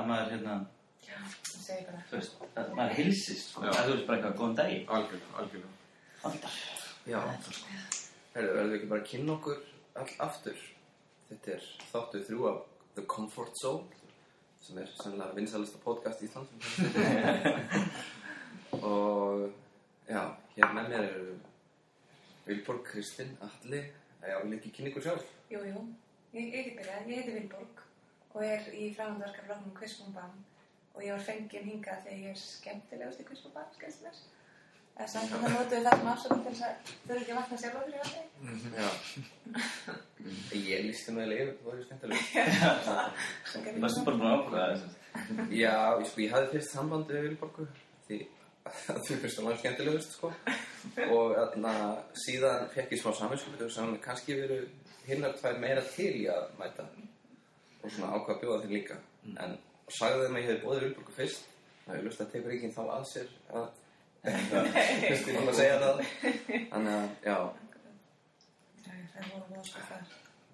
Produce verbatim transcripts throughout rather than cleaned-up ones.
að maður hérna Já, það segir bara þú veist, að maður heilsist sko, að þú veist bara eitthvað, góðan daginn algjörlega, algjörlega Aldar Já, herru, verðum við ekki bara að kynna okkur all aftur þetta er þáttur þrjú af The Comfort Zone sem er sannlega vinsælasta podcast í Ísland og já, hér með mér eru Vilborg, Kristinn, Atli Já, vil ekki kynna ykkur sjálf? Jú, jú, ég, ég get byrjað, ég heiti Vilborg og er í framhaldsverkefnum Quiz Bom Bam og ég var fengin hingað þegar ég er skemmtilegust í Quiz Bom Bam, skemmst mér eða samt að það notuðu það sem afsökum til þess að þau eru ekki að vakna sjálf á fyrir það Já Ég lísti nú eða yfir, það var ju skemmtileg Það varstu bara búin að ákveða þess Já, ég, sko, ég hafði fyrst samband við Vilborgu því að þú fyrst að maður skemmtilegust sko. og þarna síðan fekk ég smá samvinskupið og sann kannski veru hinnar tvær meira til í að mæta og svona ákvað að bjóða þeim líka en sagði þeim að ég hefði boðið Vilborgu fyrst og ég lust að tekur ekki þá að sér að fyrst ég fann að segja það þannig að, já Það voru voru sko þar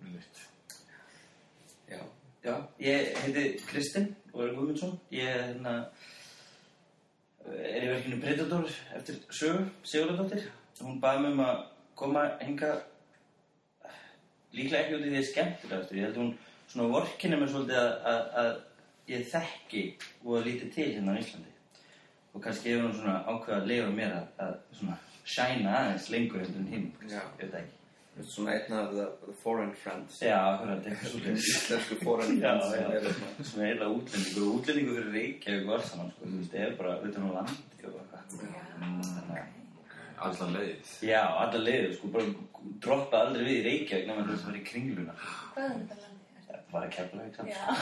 Já, Já, ég heiti Kristinn og er Guðmundsson ég er hérna er í verkinu Predator eftir Sögu Sigurðardóttir hún baði mig um að koma hingað líklega ekki út í því skemmtilegastur ég held hún svona vorkinni mér svolítið að, að, að ég þekki og að lítið til hérna á Íslandi og kannski hefur hún svona ákveða að leifa mér að, að svona shæna aðeins lengur eftir hinn Já. ég veit ekki svona einn af the, the foreign friends Já, akkurat, eitthvað svolítið íslensku foreign Já, friends sem já, eru svona svona eiginlega útlendingur og útlendingur fyrir Reykjavík og alls saman, sko, þú veist, það er bara utan á landi og eitthvað Þannig að allan leiðið Já, alla leiðir, sko, bara droppa aldrei við í Reykjavík nema þú veist að vera í Kringluna Hvað er þetta landi? Það var að Keflavík samt Já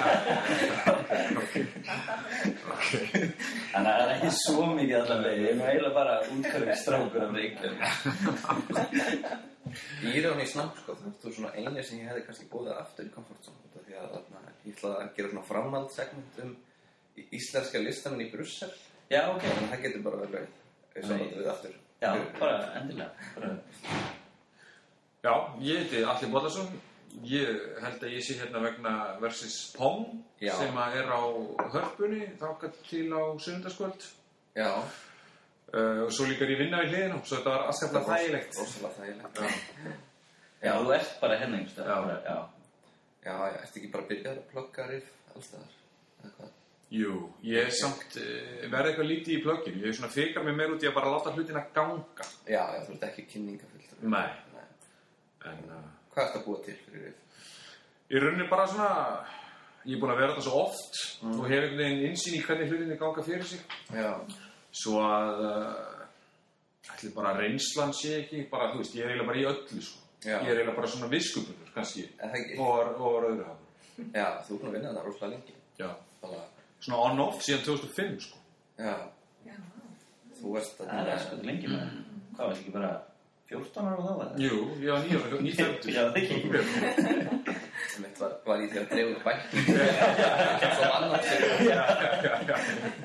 Þannig að það er ekki svo mikið alla leiðir, ég er nú eiginlega bara útkvæðið strákur af Reykjavík Í raun í snabbt, sko, þú ert þú svona eini sem ég hefði kannski búið aftur í Comfort Zone því að þarna, ég ætlaði að gera svona framhaldssegment um íslenska listamenn í Brussel Já, ok þannig að það getur bara verið í sambandi við aftur Já, bara endilega bara... Já, ég heiti Atli Bollason ég held að ég sé hérna vegna versus Pong Já. sem að er á Hörpunni þangað til á sunnudagskvöld Já, uh, og svo líka er ég vinna við hliðina svo þetta var afskaplega þægilegt rosalega þægilegt Já. Já, þú ert bara hérna einhverstað Já. bara, já. Já, já, ertu ekki bara að byrja að plugga riff allstaðar eða hvað? Jú, ég er samt uh, verði eitthvað lítið í plögginu ég er svona fikar mig meir út í að bara láta hlutina ganga Já, já, þú ert ekki kynningafull Nei, Nei. en uh, Hvað ertu að búa til fyrir riff? í rauninni bara svona ég er búin að vera þetta svo oft Mm. og hef einhvern veginn innsýn í hvernig hlutinni ganga fyrir sig Já, svo að uh, ætli bara reynslan sé ekki bara, þú veist, ég er eiginlega bara í öllu sko. Já. ég er eiginlega bara svona viskubunur kannski Er það ekki? og var, og var öðru hafn já, þú er búin að vinna það rosalega lengi já. Bara, svona on-off síðan tvö þúsund og fimm sko. já, Já, þú veist að Það er sko lengi með Hvað var ekki bara fjórtán ára þá var það? jú, ég var nýja, nýfættur Já, það ekki Mitt var, var í því að drefa bækning Svo annars já, já, já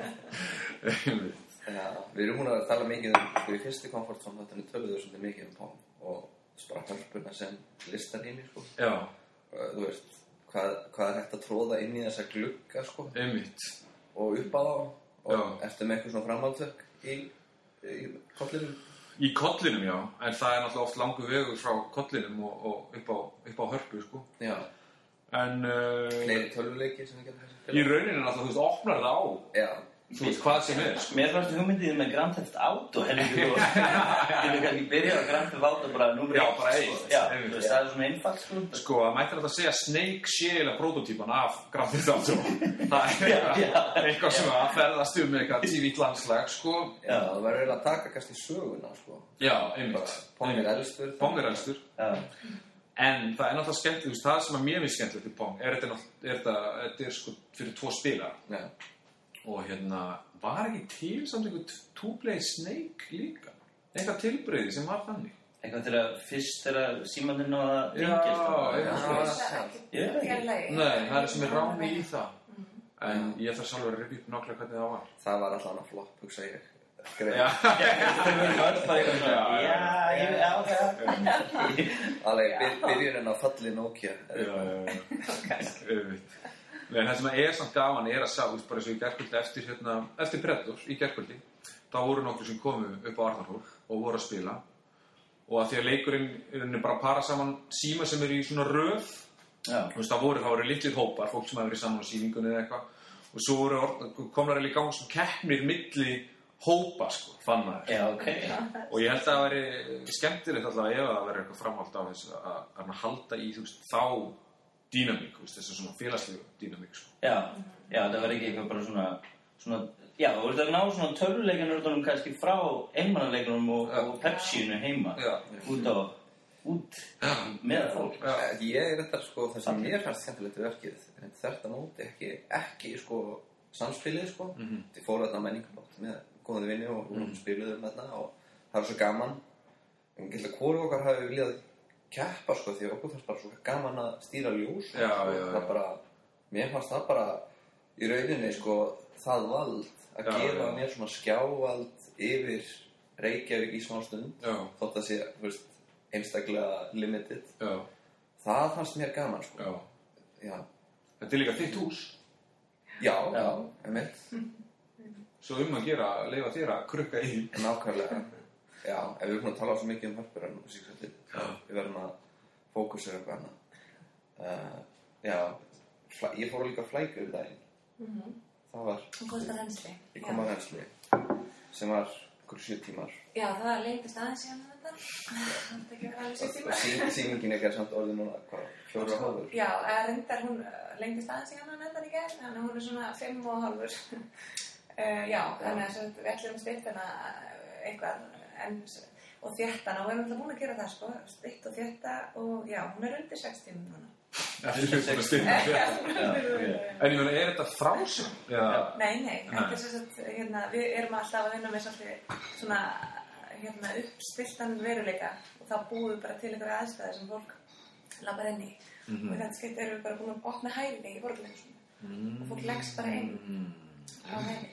Já, við erum hún að tala mikið um sko í fyrstu Comfort Zone þetta er töluður svolítið mikið um Pong og bara hörpuna sem listarými sko. já, Þú veist, hvað, hvað er hægt að tróða inn í þessa glugga sko einmitt og upp á þá og Já. eftir með eitthvað svona framhaldsverk í, í kollinum í kollinum, já, en það er náttúrulega oft langur vegur frá kollinum og, og upp, á, upp á hörpu sko. Já, en uh, fleiri tölvuleikir sem við getum í rauninni náttúrulega, þú veist, opnar það á Já, þú veist, hvað sem er sko. Mér fannst hugmyndið með Grand Theft Auto helviti og Getur kannski byrjað á Grand Theft Auto bara númer Já, eitt, bara sko. eitt, Já, einmitt. þú veist, það er svona einfalt sko Sko, það mætti þetta að segja Snake sé eiginlega prototípan af Grand Theft Auto. Það er Já, já. eitthvað, eitthvað sem að ferðast um með eitthvað tívítt landslag, sko. Já, það verður eiginlega að taka kannski söguna sko. Já, einmitt. Pong er elstur Pong er elstur. Já, En það er náttúrulega skemmt, þú veist, það sem að mér finnst skemmtilegt í Pong er þetta, er þetta, þetta er sko fyrir tvo spilar. Já, Og hérna, var ekki til samt einhver two-play Snake líka? Eitthvað tilbreyði sem var þannig. eitthvað til að fyrst þegar símandinn og að Já, tengist og- já. Já, það er það- ekki Ég veit ekki. fjarlægi. Nei, það er sem er rámi í það. En ég þarf sjálfur að rifja upp nokkla hvernig það var. það var alltaf hana flopp, hugsa ég Greið, Já, Þau verður öll bara eitthvað svona Já, já. Já, ég já, það alveg byr, byrjunin á falli Nokia já, já, já. Auðvitað. En það sem er samt gaman er að sjá, þú veist, bara eins og í gærkvöldi eftir, hérna, eftir Predators, í gærkvöldi, þá voru nokkur sem komu upp á Arnarhól og voru að spila. Og að því að leikurinn er bara að para saman síma sem eru í svona röð, Já. Þú veist, það voru, það voru litlir hópar, fólk sem hafa verið saman á sýningunni eða eitthvað. Og svo voru, komnar í gang svona keppnir milli hópa, sko, fann maður. Já, ok. Og ég held að það væri skemmtilegt allavega ef það væri eitthvað framhald á þess að, að halda í, þú veist, þá dýnamík, þú veist, þessu svona félagslegu dýnamík, sko. Já, já, það var ekki eitthvað bara svona, svona já, þú voru að ná svona töluleikanurðunum kannski frá einmannaleiknum og, og Pepsi-inu heima. Já. Út á, út með fólk. Já. Ég er þetta, sko, það sem mér fannst skemmtilegt við verkið, en þetta móti ekki, ekki, sko, samspilið, sko. Mhm. Þið fóru þarna menningarnótt með góði vinni og mm. spiluðum þarna og það var svo gaman. En ég held að hvoru okkar hafi viljað keppa, sko, því okkur fannst bara svo gaman að stýra ljós. Já, sko. já, já. Það bara, mér fannst það bara í rauninni, sko, það vald að Já, gefa já. mér svona skjávald yfir Reykjavík í svona stund. Já. Þótt að sé, þú veist, einstaklega limited. Já, Það fannst mér gaman, sko. já. Já, Þetta er líka þitt hús. já, Já. já, einmitt. Svo um að gera, leyfa þér að krukka í. Nákvæmlega. Já, ef við erum búin að tala svo mikið um hörpur en músíksveitir, við verðum að fókusera eitthvað annað. Uh, já, flæ, ég fór líka að flækja yfir daginn. Mhm. Það var, Hún komst að reynsli. ég kom að reynsli, sem var einhverjum sjö tímar. Já, það lengtist aðeins síðan þetta. Það er ekki verið alveg sjö Og tíma. sí, sýningin er samt orðið núna, hvað, fjóra og hálfur? Já, eða reyndar hún uh, lengtist aðeins síðan hann þetta í gerð, þannig að hún er svona fimm og hálfur. uh, já, þannig að svo við ætlum stitt hana eitthvað en, og þéttana og við erum alltaf búin að gera það, sko, stitt og þétta og já, hún er undir sex tímum núna. Eftir svona stundum. Já, En ég meina, er þetta frásum? Já. Nei, nei, ekki þess að hérna, við erum alltaf að vinna með svolítið svona hérna, uppstiltan veruleika og þá búum við bara til einhverja aðstæði sem fólk labbar inn í Mhm. og þetta skipt erum við bara búin að opna hæli í borgarleikusinu Mm. og fólk leggst bara inn Mm. á hæli.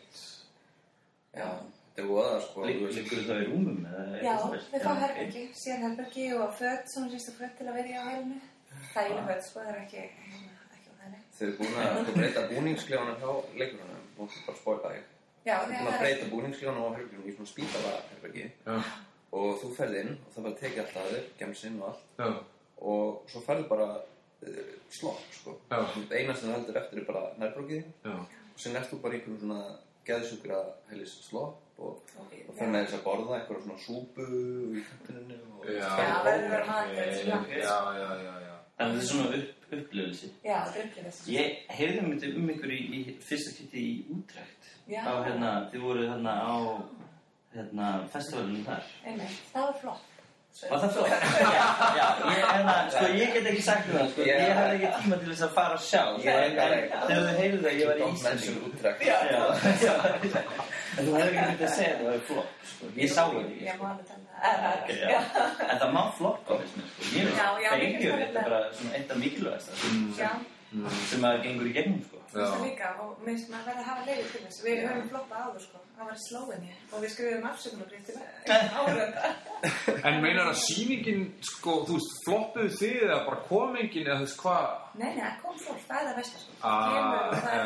Já, þetta er voða, sko, þú veist. Liggur það í rúmum? eða Já, eitthvað svoleiðis? við fáum Já, ok. herbergi, síðan herbergi og föt, svona sérstu föt til að vera í á hælinu. Það er föt, sko, það er ekki, hérna, ekki á hæli. Þau eru búin að sko, breyta búningsklefanum hjá leikurunum, og bara spóla það. Já, Þau eru búin að breyta búningsklefanum á herbergjum í svona spítala herbergi. Já. Og þú ferð inn og það bara tekið allt að þér, gemsinn og allt. Já. Og svo ferðu bara uh, slopp, sko. Já. Eina sem það heldur eftir er bara nærbrókið. Já. Og sem ert þú bara í einhverjum svona geðsjúkra heilis slopp og, Ok, og fer með þess að borða einhverjum svona súpu í kantininu og Já. Já, verður að vera matur, Ok, svona. ok. Já, já, já, já. Þannig að þetta er svona upp, upplifelse. Já, þetta er upplifist. Ég heyrði um þetta um ykkur í, í fyrsta skipti í Útrækt. Já. Á hérna, þið voru hérna á hérna, festivalinu þar. Einmitt, það var flott. Var það flott? Já, já, ég, hérna, sko, ég get ekki sagt um það, sko, Yeah. ég hafði ekki tíma til þess að fara að sjá, sko, en, en þegar þau heyrðu það, ég var í Don't mention Íslandingu. Utrecht. Já, já, en þú hefði ekki myndið að segja að það var flott, sko, ég sá það ekki, Ég má sko. alveg tala það. Ok, já. En það má flott á þess með, sko, ég Já, já, veit, mér fengjur, finnst þetta það er bara svona eitt af mikilvægasta sem, Já, sem að gengur í gegnum, sko. þú veist það líka og minnst maður verði að hafa leiði til þess. Við höfum floppa áður, sko. Það var í slóinni og við skrifum afsökunarbrif til áhörenda. En meinar að sýningin, sko, þú veist, floppuðu þið eða bara kom engin eða þú veist hvað? Nei, nei, það kom fólk, það er það versta, sko. Ah, Kemur og það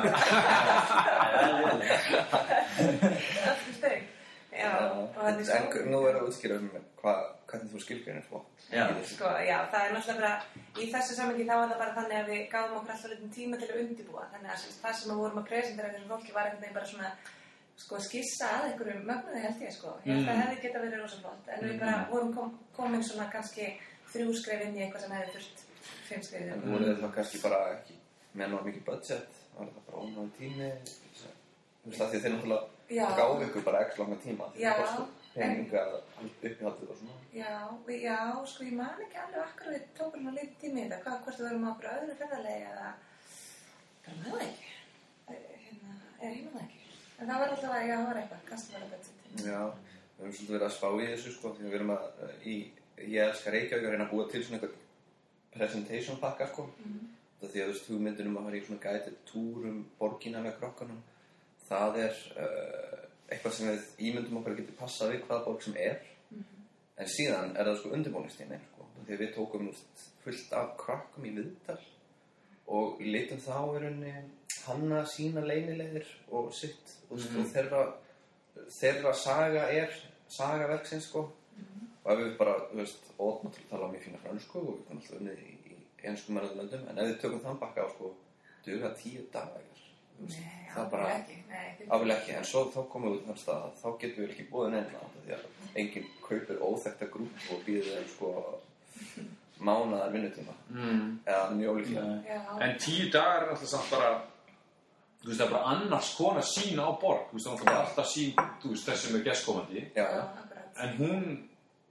er aftur steg. Já, og þetta er En svo. nú er að útskýra um hvað, hvernig þú skilgreinir flott. Já. Sko, já, það er náttúrulega bara, í þessu samhengi þá var það bara þannig að við gáðum okkur alltaf litin tíma til að undibúa. Þannig að sem- það sem við vorum að presentera þessu fólki var einhvern veginn bara svona, sko, skissa að einhverjum mögnuði held ég, sko. Ég held að það hefði geta verið rosa flott. En við bara vorum kom, komin svona kannski þrjú skref inn í eitthvað sem hefði þurft fimm skref En inn. voru þið þá kannski bara ekki með náttúrulega mikið budget, var það bara ónáðu tími, þú veist það því að þeir náttúrulega Já. gáðu ykkur bara ekki langa tíma, því Já, það kostar peninga uppihaldið og svona. Já, við, já, sko, ég man ekki alveg akkur við tókum svona lítið tími í þetta. Hvað, hvort við verum á okkur öðru ferðalegi eða, ég man það ekki. Hérna, eða ég man það ekki. En það var alltaf að, já, það var eitthvað, kannski var það budget. Já, við höfum svolítið verið að spá í þessu sko, því við erum að, í, ég elskar Reykjavík að reyna að búa til svona einhvern presentation pakka sko. Mhm. Það því að þú veist, hugmyndin um að fara í svona guided tour um borgina með krokkanum, það er uh, eitthvað sem við ímyndum okkur að geta passað við hvaða borg sem er. En síðan er það sko undirbúningstími sko. Því að við tókum nú fullt af krökkum í viðtal og litum þá í rauninni hanna sína leynilegir og sitt og, Mhm. og þeirra þeirra saga er saga verksins sko og ef við bara, þú veist, Odd náttúrulega tala mjög fína frönsku og við kannum alltaf unnið í, í enskum löndum, en ef við tökum þann bakka á sko duga tíu dagar þú veist, Nei, það ábyggilega bara ekki. Nei, því- ábyggilega ekki, en svo þá komum við út þann stað að þá getum við ekki búið neina því að enginn kaupir óþekkta grúp og býður þeim sko mánaðar vinnutíma Mm. eða mjög ólíklega Nei. Já, En tíu dagar er alltaf samt bara, þú veist, það er bara annars konar sín á borg, þú veist, það er bara alltaf sín, þú veist, þess sem er gestkomandi, já, já, já. akkurat. en hún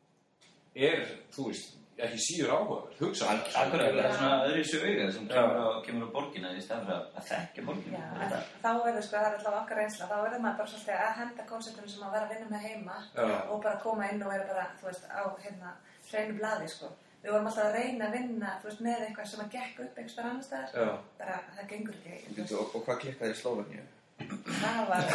er, þú veist, ekki síður áhugaverð, hugsa. Akkurat, það er Já. svona öðru þessu auga sem kemur á, kemur á borgina í stæðan fyrir að þekkja borgina. Já, en þá er það sko, það er alltaf okkar reynsla, þá verður maður bara svolítið að henda konceptinu sem að vera að vinna með heima Já. og bara koma inn og vera bara, þú veist, á hérna hreinu blaði, sko. Við vorum alltaf að reyna að vinna, þú veist, með eitthvað sem að gekk upp einhvers þar annars staðar, Já. bara það gengur ekki. þú veist. Og, og hvað klikkaði í Slóveníu? Það var...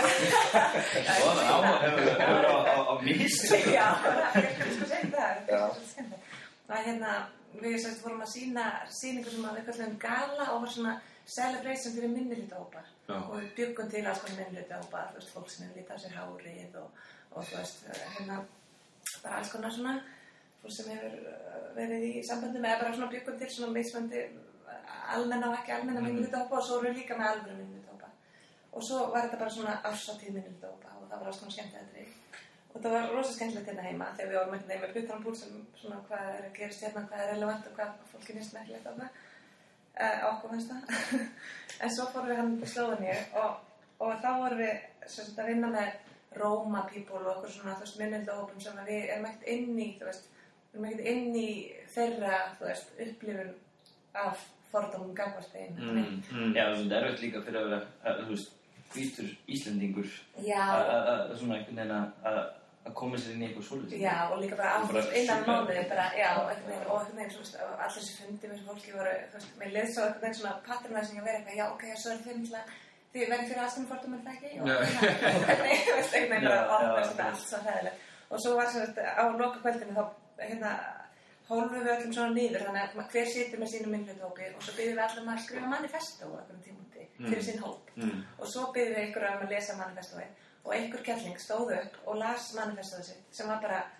Og það á- hefur hefur á, á, á mistök. Já, það er ekki sko seint það, það Já. er svolítið skemmtilegt. Það er hérna, við sérst vorum að sína sýningu sem að við kallum gala og var svona celebration fyrir minnihlutahópa Já. og við bjuggum til alls konar minnihlutahópa, þú veist, fólk sem hefur litað á sér hárið og, og þú veist, hérna, bara alls konar svona, fólk sem hefur uh, verið í sambandi með, bara svona bjuggum til svona mismandi almenna og ekki almenna minnihlutahópa og svo vorum við líka með alvöru minnihlutahópa. Og svo var þetta bara svona árshátíð minnihlutahópa og það var alls konar skemmtilegri. Og það var rosa skemmtilegt hérna heima þegar við vorum einhvern veginn með hlutan á búl sem svona hvað er að gerast hérna, hvað er relevant og hvað fólki finnst merkilegt þarna. Uh, okkur finnst það. En svo fórum við hann til Slóveníu og, og þá vorum við sem sagt, að vinna með Roma people og okkur svona, þú veist, minnihlutahópum sem að við erum ekkert inn í, þú veist, við erum ekkert inn í þeirra, þú veist, upplifun af fordómum gagnvart þeim. Mm. Mm. Já, það er erfitt líka fyrir að vera, að, þú veist, hvítur Íslendingur Já. að- að að- svona einhvern veginn að- að að koma sér inn í eitthvað svolítið. Já, og líka bara Og bara áfram innan super. mánuði, bara, já, og einhvern veginn, og einhvern veginn, svo veist, og allir þessi fundi með þessu fólki voru, þú veist, mér leið svo einhvern veginn svona patronizing að vera eitthvað, já, ok, svo er þið náttúrulega, þið verður fyrir aðstæðum fordómar það ekki, og Já. hvernig, þú veist, einhvern veginn bara, Já, og já, þú veist, já. þetta allt svo hræðilegt. Og svo var sem sagt, á loka kvöldinu þá, hérna, hólfum við öllum svona niður, þannig að hver situr með sínum minnhlutahópi og svo byrjum við allir að skrifa manifesto á einhverjum tímúti fyrir sinn hóp. Mm. Og svo byrjum við einhverju um að lesa manifestóið og einhver kelling stóð upp og las manifestóið sitt sem var bara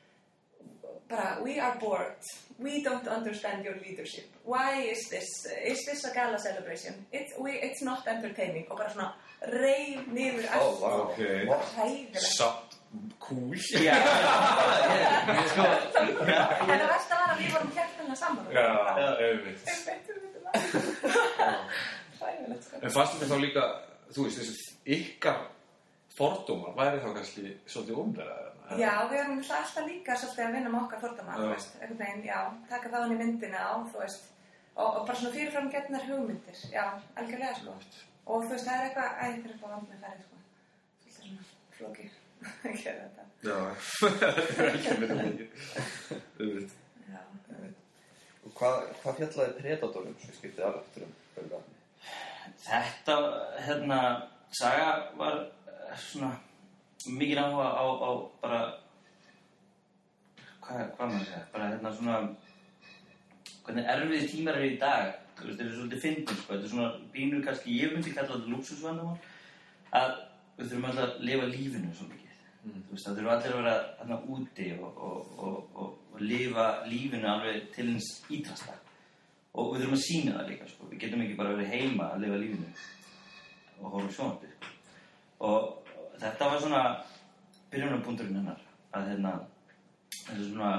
bara, we are bored, we don't understand your leadership, why is this, is this a gala celebration, it's, we, it's not entertaining og bara svona reif niður Ó, allt vá. Ok. og hræðilegt. Samt cool. Já, ég, ég sko, En það versta var að við vorum kjartanlega saman. Já, auðvitað. Einmitt, við veitum það. Hræðilegt, sko. En fannst þetta þá líka, þú veist, þessi ykkar fordómar væri þá kannski svolítið umræðað? Já, við erum alltaf líka svolítið að vinna með okkar fordóma, þú Já. veist, einhvern veginn, já, taka það hann í myndina á, þú veist, og, og bara svona fyrirfram getnar hugmyndir, já, algjörlega, sko. Og þú veist, það er eitthvað, æ, það er eitthvað vand með færið, sko. Svolítið svona flókir að gera þetta. Já, þetta er ekki með þetta. Auðvitað. Já, Og hvað, hvað fjallaði Predatorum svo skiptið aftur um Bölgarni? þetta, hérna, saga var eh, svona mikið áhuga á, á bara, hvað, hvað maður segja, bara hérna svona, hvernig erfiði tímar eru í dag, þú veist, þetta er svolítið fyndin, sko, þetta er svona bínur kannski, ég myndi kalla þetta lúxusvandamál, að við þurfum alltaf að lifa lífinu svo mikið, mm. þú veist, það þurfum allir að vera þarna úti og, og, og, og, og lifa lífinu alveg til hins ítrasta og við þurfum að sýna það líka, sko, við getum ekki bara verið heima að lifa lífinu og horfa sjónvarpið, sko. og þetta var svona byrjunarpunkturinn hennar að hérna þessi svona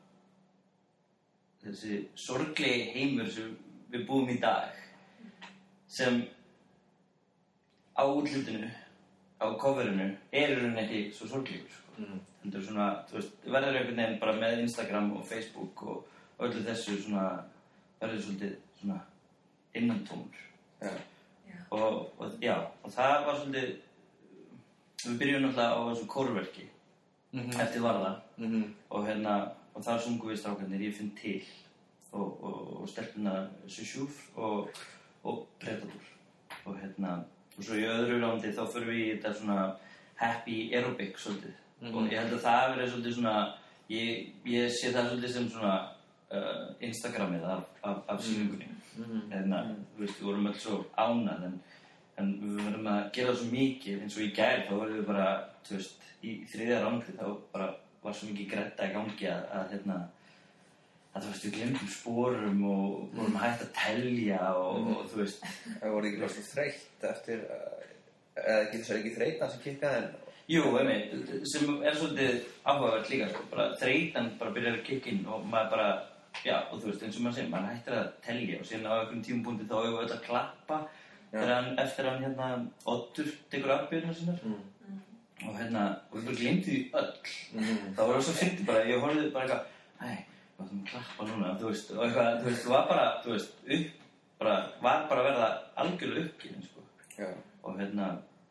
þessi sorglegi heimur sem við búum í dag sem á útlitinu á coverinu er í rauninni ekki svo sorglegur sko. Mm. Þetta er svona, þú veist, verður einhvern veginn bara með Instagram og Facebook og, og öllu þessu svona verður svolítið svona innantómur Já. já, og, og já, og það var svolítið við byrjum náttúrulega á þessu kórverki Mhm. eftir Varða Mhm. og hérna, og þar sungum við strákarnir Ég finn til og, og, og stelpuna Sjúf og, og Predator og hérna, og svo í öðru rándi þá förum við í þetta svona happy aerobic svolítið Mhm. og ég held að það hafi verið svolítið svona ég, ég sé það svolítið sem svona uh, Instagramið af, af, af sýningunni. Mm. Hérna, þú veist, við vorum öll svo ánað, en, en við verðum að gera svo mikið, eins og í gær, þá vorum við bara, þú veist, í þriðja rándið, þá bara var svo mikið gretta í gangi að, að hérna, að þú veist, við glemdum sporum og vorum hægt að telja og, Mm. og þú veist. Það voru ekki bara þreytt eftir, eða ekki þess að ekki þreytan sem kikkaði en... Jú, einmitt, sem er svolítið áhugavert líka, sko, bara þreytan bara byrjar að kikka inn og maður bara, já, og þú veist, eins og maður segir, maður hættir að telja og síðan á einhverjum tímapunkti þá hefur við öll að klappa þegar hann, eftir hann, hérna, Oddur tekur afbyrðina sinnar Mm. og hérna, og við bara glemdi því öll. Mm. Það var svo fyndið bara, ég horfði bara eitthvað, æ, við ætlum að klappa núna, þú veist, og eitthvað, þú veist, það var bara, þú veist, upp, bara, var bara að verða algjörlega uppgefin, sko. Já. Og hérna,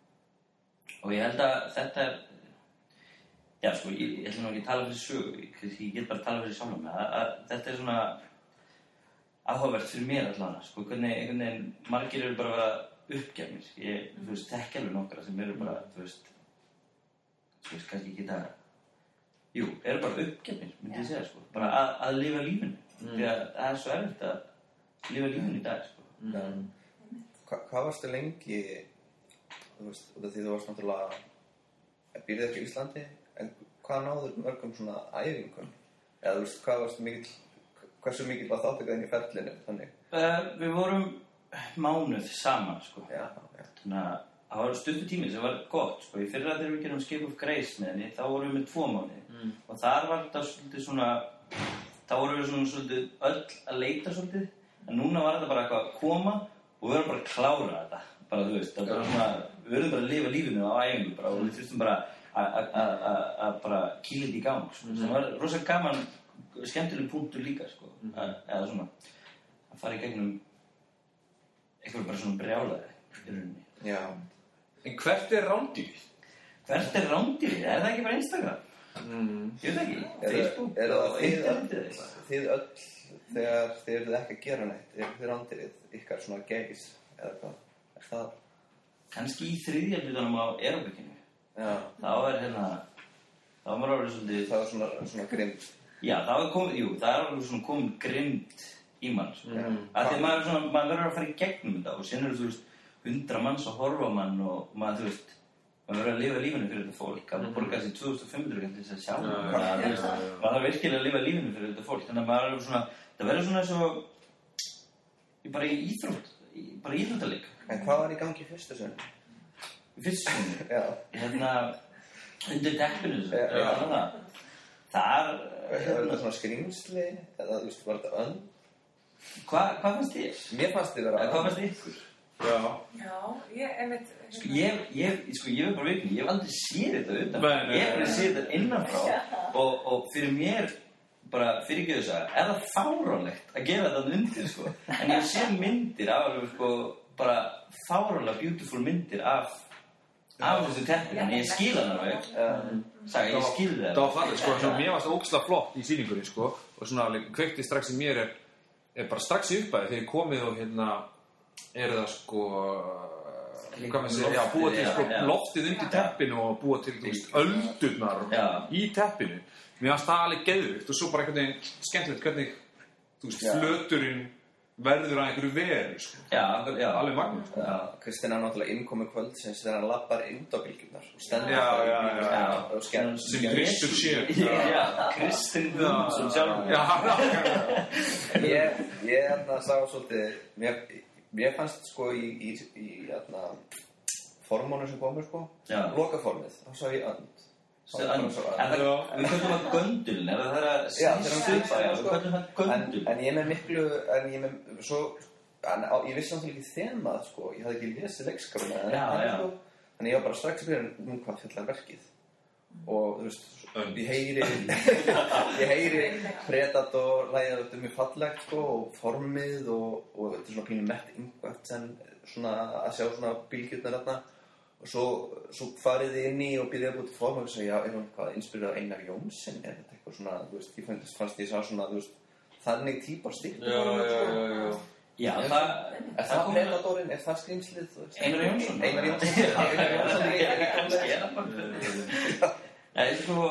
og ég held að þetta er, já, sko, ég, ég ætlum nú ekki að tala fyrir sögu, ég, ég get bara að tala fyrir sjálfum mig, að, að þetta er svona áhugavert fyrir mér allan, sko, hvernig, einhvern veginn, margir eru bara að vera uppgefnir, ég, þú veist, þekki alveg nokkra sem eru bara, þú veist, þú veist, kannski geta, jú, eru bara uppgefnir, myndi ég segja, sko, bara að, að lifa lífinu, Mm. því að það er svo erfitt að lifa lífinu í dag, sko. Mm. Hva, hvað varstu lengi, þú veist, út af því þú varst náttúrulega, býrðu ekki í Íslandi, en hvað náður mörgum svona æfingum? Eða þú veist, hvað varstu mikill, hversu mikill var þáttakaðin í ferlinu, þannig? Uh, við vorum mánuð saman, sko. Já, já. Þannig að það var stuttu tími sem var gott, sko. Í fyrra þegar við gerum Escape of Grace með henni, þá vorum við með tvo mánuði. Mm. Og þar var þetta svolítið svona, þá vorum við svona svolítið öll að leita svolítið, en núna var þetta bara eitthvað að koma og við verðum bara að klára þetta. Bara, þú veist, það var bara svona, við verðum bara að lifa lífinu á æfingu bara og við þurftum bara að- að- að að- að bara kýla þetta í gang, sko. Mhm. Það var rosa gaman, skemmtileg punktur líka, sko. Að, eða svona, að fara í gegnum eitthvað bara svona brjálaði í rauninni. Já. En hvert er rándýrið? Hvert er rándýrið? Er það ekki bara Instagram? Mm. Ég veit ekki. Er það- Facebook er það og þið internetið öll, eitthvað. þið öll, þegar þið eruð ekki að gera neitt, er þið rándirið ykkar svona geis, eða hvað? Er það? Kannski í þriðja hlutanum á aerobikinu. Já. Þá er hérna, þá er maður orðið svolítið, Það er svona, svona grimm. já, þá er komið, jú, það er alveg svona komið grimmt í mann, sko. Mm. Af því að maður er svona, maður verður að fara í gegnum þetta og sen eru, þú veist, hundra manns að horfa á mann og maður, þú veist, maður verður að lifa lífinu fyrir þetta fólk. Það borgar sér tvö þúsund og fimm hundruð til þess að sjá Já, það. já, Bara, þú já, veist, já, já. maður þarf virkilega að lifa lífinu fyrir þetta fólk. Þannig að maður er svona, það verður svona eins og, ég bara í íþrótt, í- bara í íþróttaleik. En hvað var í gangi í fyrstu sinni? Í fyrst sinni, Já. hérna, undir teppinu, Já, svo, já. það það. Þar, Er hérna, þetta svona skrýmsli? Eða, þú veist, var þetta önn? hvað, hvað fannst þér? Mér fannst þið vera Eða hvað fannst ykkur? Já. Já, ég, einmitt, Sko, ég, ég, sko, ég er bara veikni, ég hef aldrei séð þetta utan. Nei, nei, Ég hef aldrei nei. séð þetta innanfrá og, og fyrir mér, bara fyrir ekki þess að, er það fáránlegt að gera þetta undir, sko. En ég sé myndir af alveg, sko, bara fáránlega beautiful myndir af, af þessu teppi, en ég skil hann alveg. Saga, ég skil það. Það var farið, sko, svona, mér varst ógeðslega flott í sýningunni, sko, og svona alveg kveikti strax í mér er, er bara strax í uppæði þegar ég komið og hérna er það sko, hvað maður segja, já, búa til sko Já, já. loftið undir teppinu og búa til, þú veist, öldurnar Já. í teppinu. Mér varst það alveg geðvikt og svo bara einhvern veginn skemmtilegt hvernig, þú veist, Já. flöturinn verður að einhverju veru, sko. Já, akkur- já. Alveg magnað, sko. Já, Kristinn er náttúrulega innkomi kvöldsins þegar hann lappar inn á bylgjurnar og stendur Já, þar í já, bílnum já, já. og skemmt. Sem Kristur sér. Já, Kristinn Guðmundsson sjálfur. Já, já, já. Ég, ég hérna sá svolítið, mér, mér fannst sko í, í, í hérna, formónu sem komur sko, Já. lokaformið, þá sá ég önd. Sá En ég bara svo en önd. það, við köllum það göndulin, er það þeirra Já, þegar hann svipa, já, svipa, við sko. köllum það En, göndul. en ég er með miklu, en ég er með, svo, en á, ég vissi náttúrulega ekki þemað sko, ég hafði ekki lesið leikskapina, en Já, þannig, já. sko, þannig ég var bara strax að byrja, nú hvað fjallar verkið. Og þú veist, Önd. ég heyri, ég heyri Predator, lægið þetta er mjög fallegt sko, og formið og, og þetta er svona pínu Matt Ingvartsen, svona að sjá svona bílgjurnar þarna. Og svo, svo farið þið inn í og byrjaði að búið til form og segja, já, er hún hvað inspirerað af Einar Jónsson? Er þetta eitthvað svona, þú veist, ég fannst, fannst ég sá svona, þú veist, þannig típar stíkt. Já, já, já, já. Já, það... Er það Predatorinn? Er það skrýmslið? þú veist? Einar Jónsson? Einar Jónsson. Einar Jónsson er ekki Kannski er það bara. Nei, sko,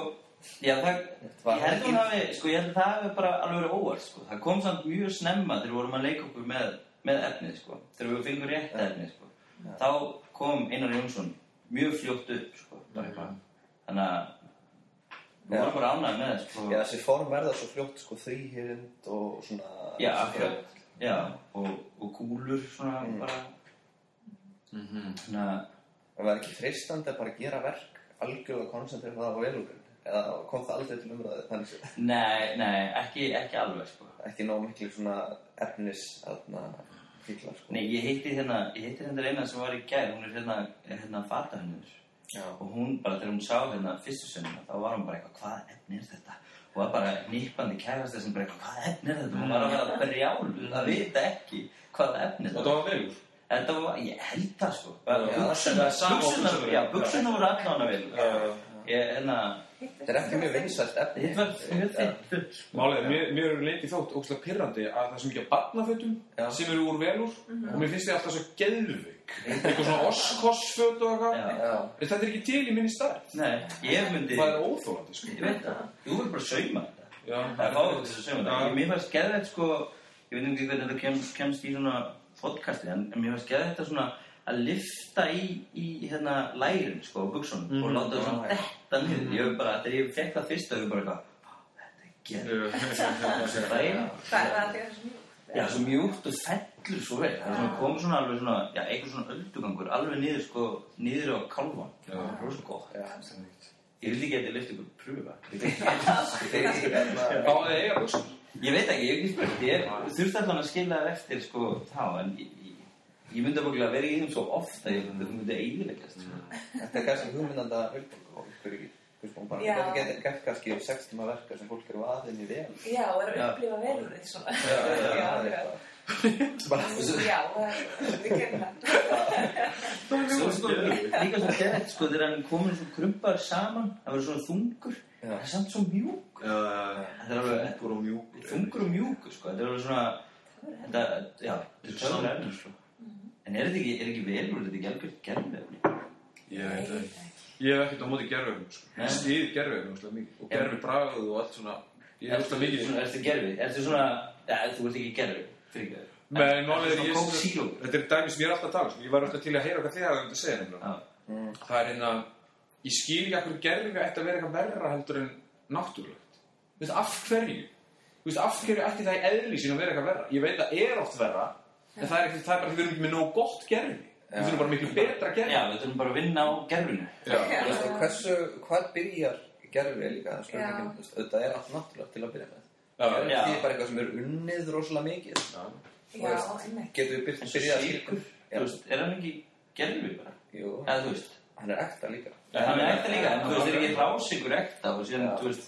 Já, það, ég held hún hafi, sko, ég held að það hafi bara alveg verið óvart, sko. Það kom samt mjög snemma þegar við vorum að leika okkur með, með efnið, sko. Þegar við fengum rétt efnið, sko. Ja. Þá kom Einar Jónsson mjög fljótt upp, sko. Bara eitthvað. Þannig að við vorum bara ánægð með það, sko. Já, þessi form verða svo fljótt, sko, þríhyrnd og svona... Já, akkurat. Já, og, og kúlur, svona, mm. bara... Mm-hmm. Svona... Það var ekki freistandi að bara gera verk algjörlega koncentrera það á velúrun. Eða kom það aldrei til umræðu þannig séð? Nei, nei, ekki, ekki alveg, sko. Ekki nóg miklu svona efnis, þarna, fíklar, sko. Nei, ég heitti hérna, ég heitti hérna eina sem var í gær, hún er hérna, hérna fatahönnur. Já. Og hún bara, þegar hún sá hérna fyrstu sönnuna, þá var hún bara eitthvað, hvað efni er þetta? Og var bara nippandi kærasta sem bara eitthvað, hvað efni er þetta? Hún var að vera brjáluð, að vita ekki hvaða efni þetta. Og það var velur? Þetta var, ég held það, sko. Bara, já, buxurnar, buxurnar, já, buxurnar voru allan að velur. Já, já. Ég, hérna... Þetta er ekki mjög vinsælt efni. Þetta var mjög þitt. Málið, mér, mér eru lengi þótt ógeðslega pirrandi að það er svo mikið barnafötum sem eru úr velúr mm-hmm. og mér finnst þið alltaf svo geðvik. Eitthvað svona oskossföt og eitthvað. En þetta er ekki til í minni stærð. Nei, ég myndi... Það er óþólandi, sko. Ég veit það. Þú verður bara að sauma þetta. Já. Það er fáið þess að sauma þetta. Mér fannst geðveikt, sko... Ég veit ekki hvernig þetta kemst, kemst í svona podcasti, en mér fannst geðveikt þetta svona að lyfta í, í hérna lærin, sko, á buxunum mm, og láta það svona detta niður. Ég hef bara, þegar ég fekk það fyrst, þá hef ég bara eitthvað, þetta er geðveikt. Hvað er það að það er svo mjúkt? Já, svo mjúkt og fellur svo vel. Það er svona komið svona alveg svona, já, eitthvað svona öldugangur, alveg niður, sko, niður á kálfan. Það er rosa gott. Ég vil ekki að þið lyfti ykkur pröfa. Hvað er það eiga buxur? Ég veit ekki, ég hef ekki spurt. Ég þurfti allan að skilja það eftir, sko, þá, en ég myndi að bóklega vera í þeim svo ofta að ég myndi eiginlegast. Þetta er kannski hugmyndanda Vilborg og ykkur ekki. Þetta getur gert kannski sex tíma verka sem fólk eru aðeins í vel. Já, og eru að upplifa velúrið svona. Já, já, já. Já, við gerum það. Svo sko, líka svo gett, sko, þegar hann komin svo krumpaður saman, það verður svona þungur, það er samt svo mjúk. Þetta er alveg þungur og mjúkur. Þungur og mjúkur, sko, þetta er alveg svona, þetta, já, þetta er svona efnir, sko. En er þetta ekki, er ekki velúr, er þetta ekki alveg gerfið? Ég veit það. Ég hef ekkert á móti gerfið, sko. Ég stýð gerfið, náttúrulega mikið. Og gerfið bragð og allt svona. Ég hef alltaf mikið. Ertu gerfið? Ertu svona, ja, þú ert ekki gerfið, fyrir gerfið. Men málið er ég, þetta er dæmi sem ég er alltaf að tala, sko. Ég var alltaf til að heyra hvað þið hafði um þetta að segja nefnilega. Það er hérna, ég skil ekki af hverju gerfið ætti að vera eitthvað verra heldur en náttúrulegt. Þú veist, af hverju? Þú veist, af hverju ætti það í eðli sín að vera eitthvað verra? Ég veit að er oft verra. En það er, ekki, það er bara því við erum ekki með nóg gott gerfi. Við finnum bara miklu betra gerfi. Já, við þurfum bara að vinna á gerfinu. Já. Veistu, hversu, hvað byrjar gerfi líka? Þetta er allt náttúrulega til að byrja með. Já. Gerfi er bara eitthvað sem er unnið rosalega mikið. Já, einmitt. Getur við byrjað að byrja að skilja? Þú veist, er hann ekki gerfi bara? Jú. Eða þú veist. Hann er ekta líka. Hann er ekta líka, en þú veist, er ekki rásikur ekta og síðan, þú veist.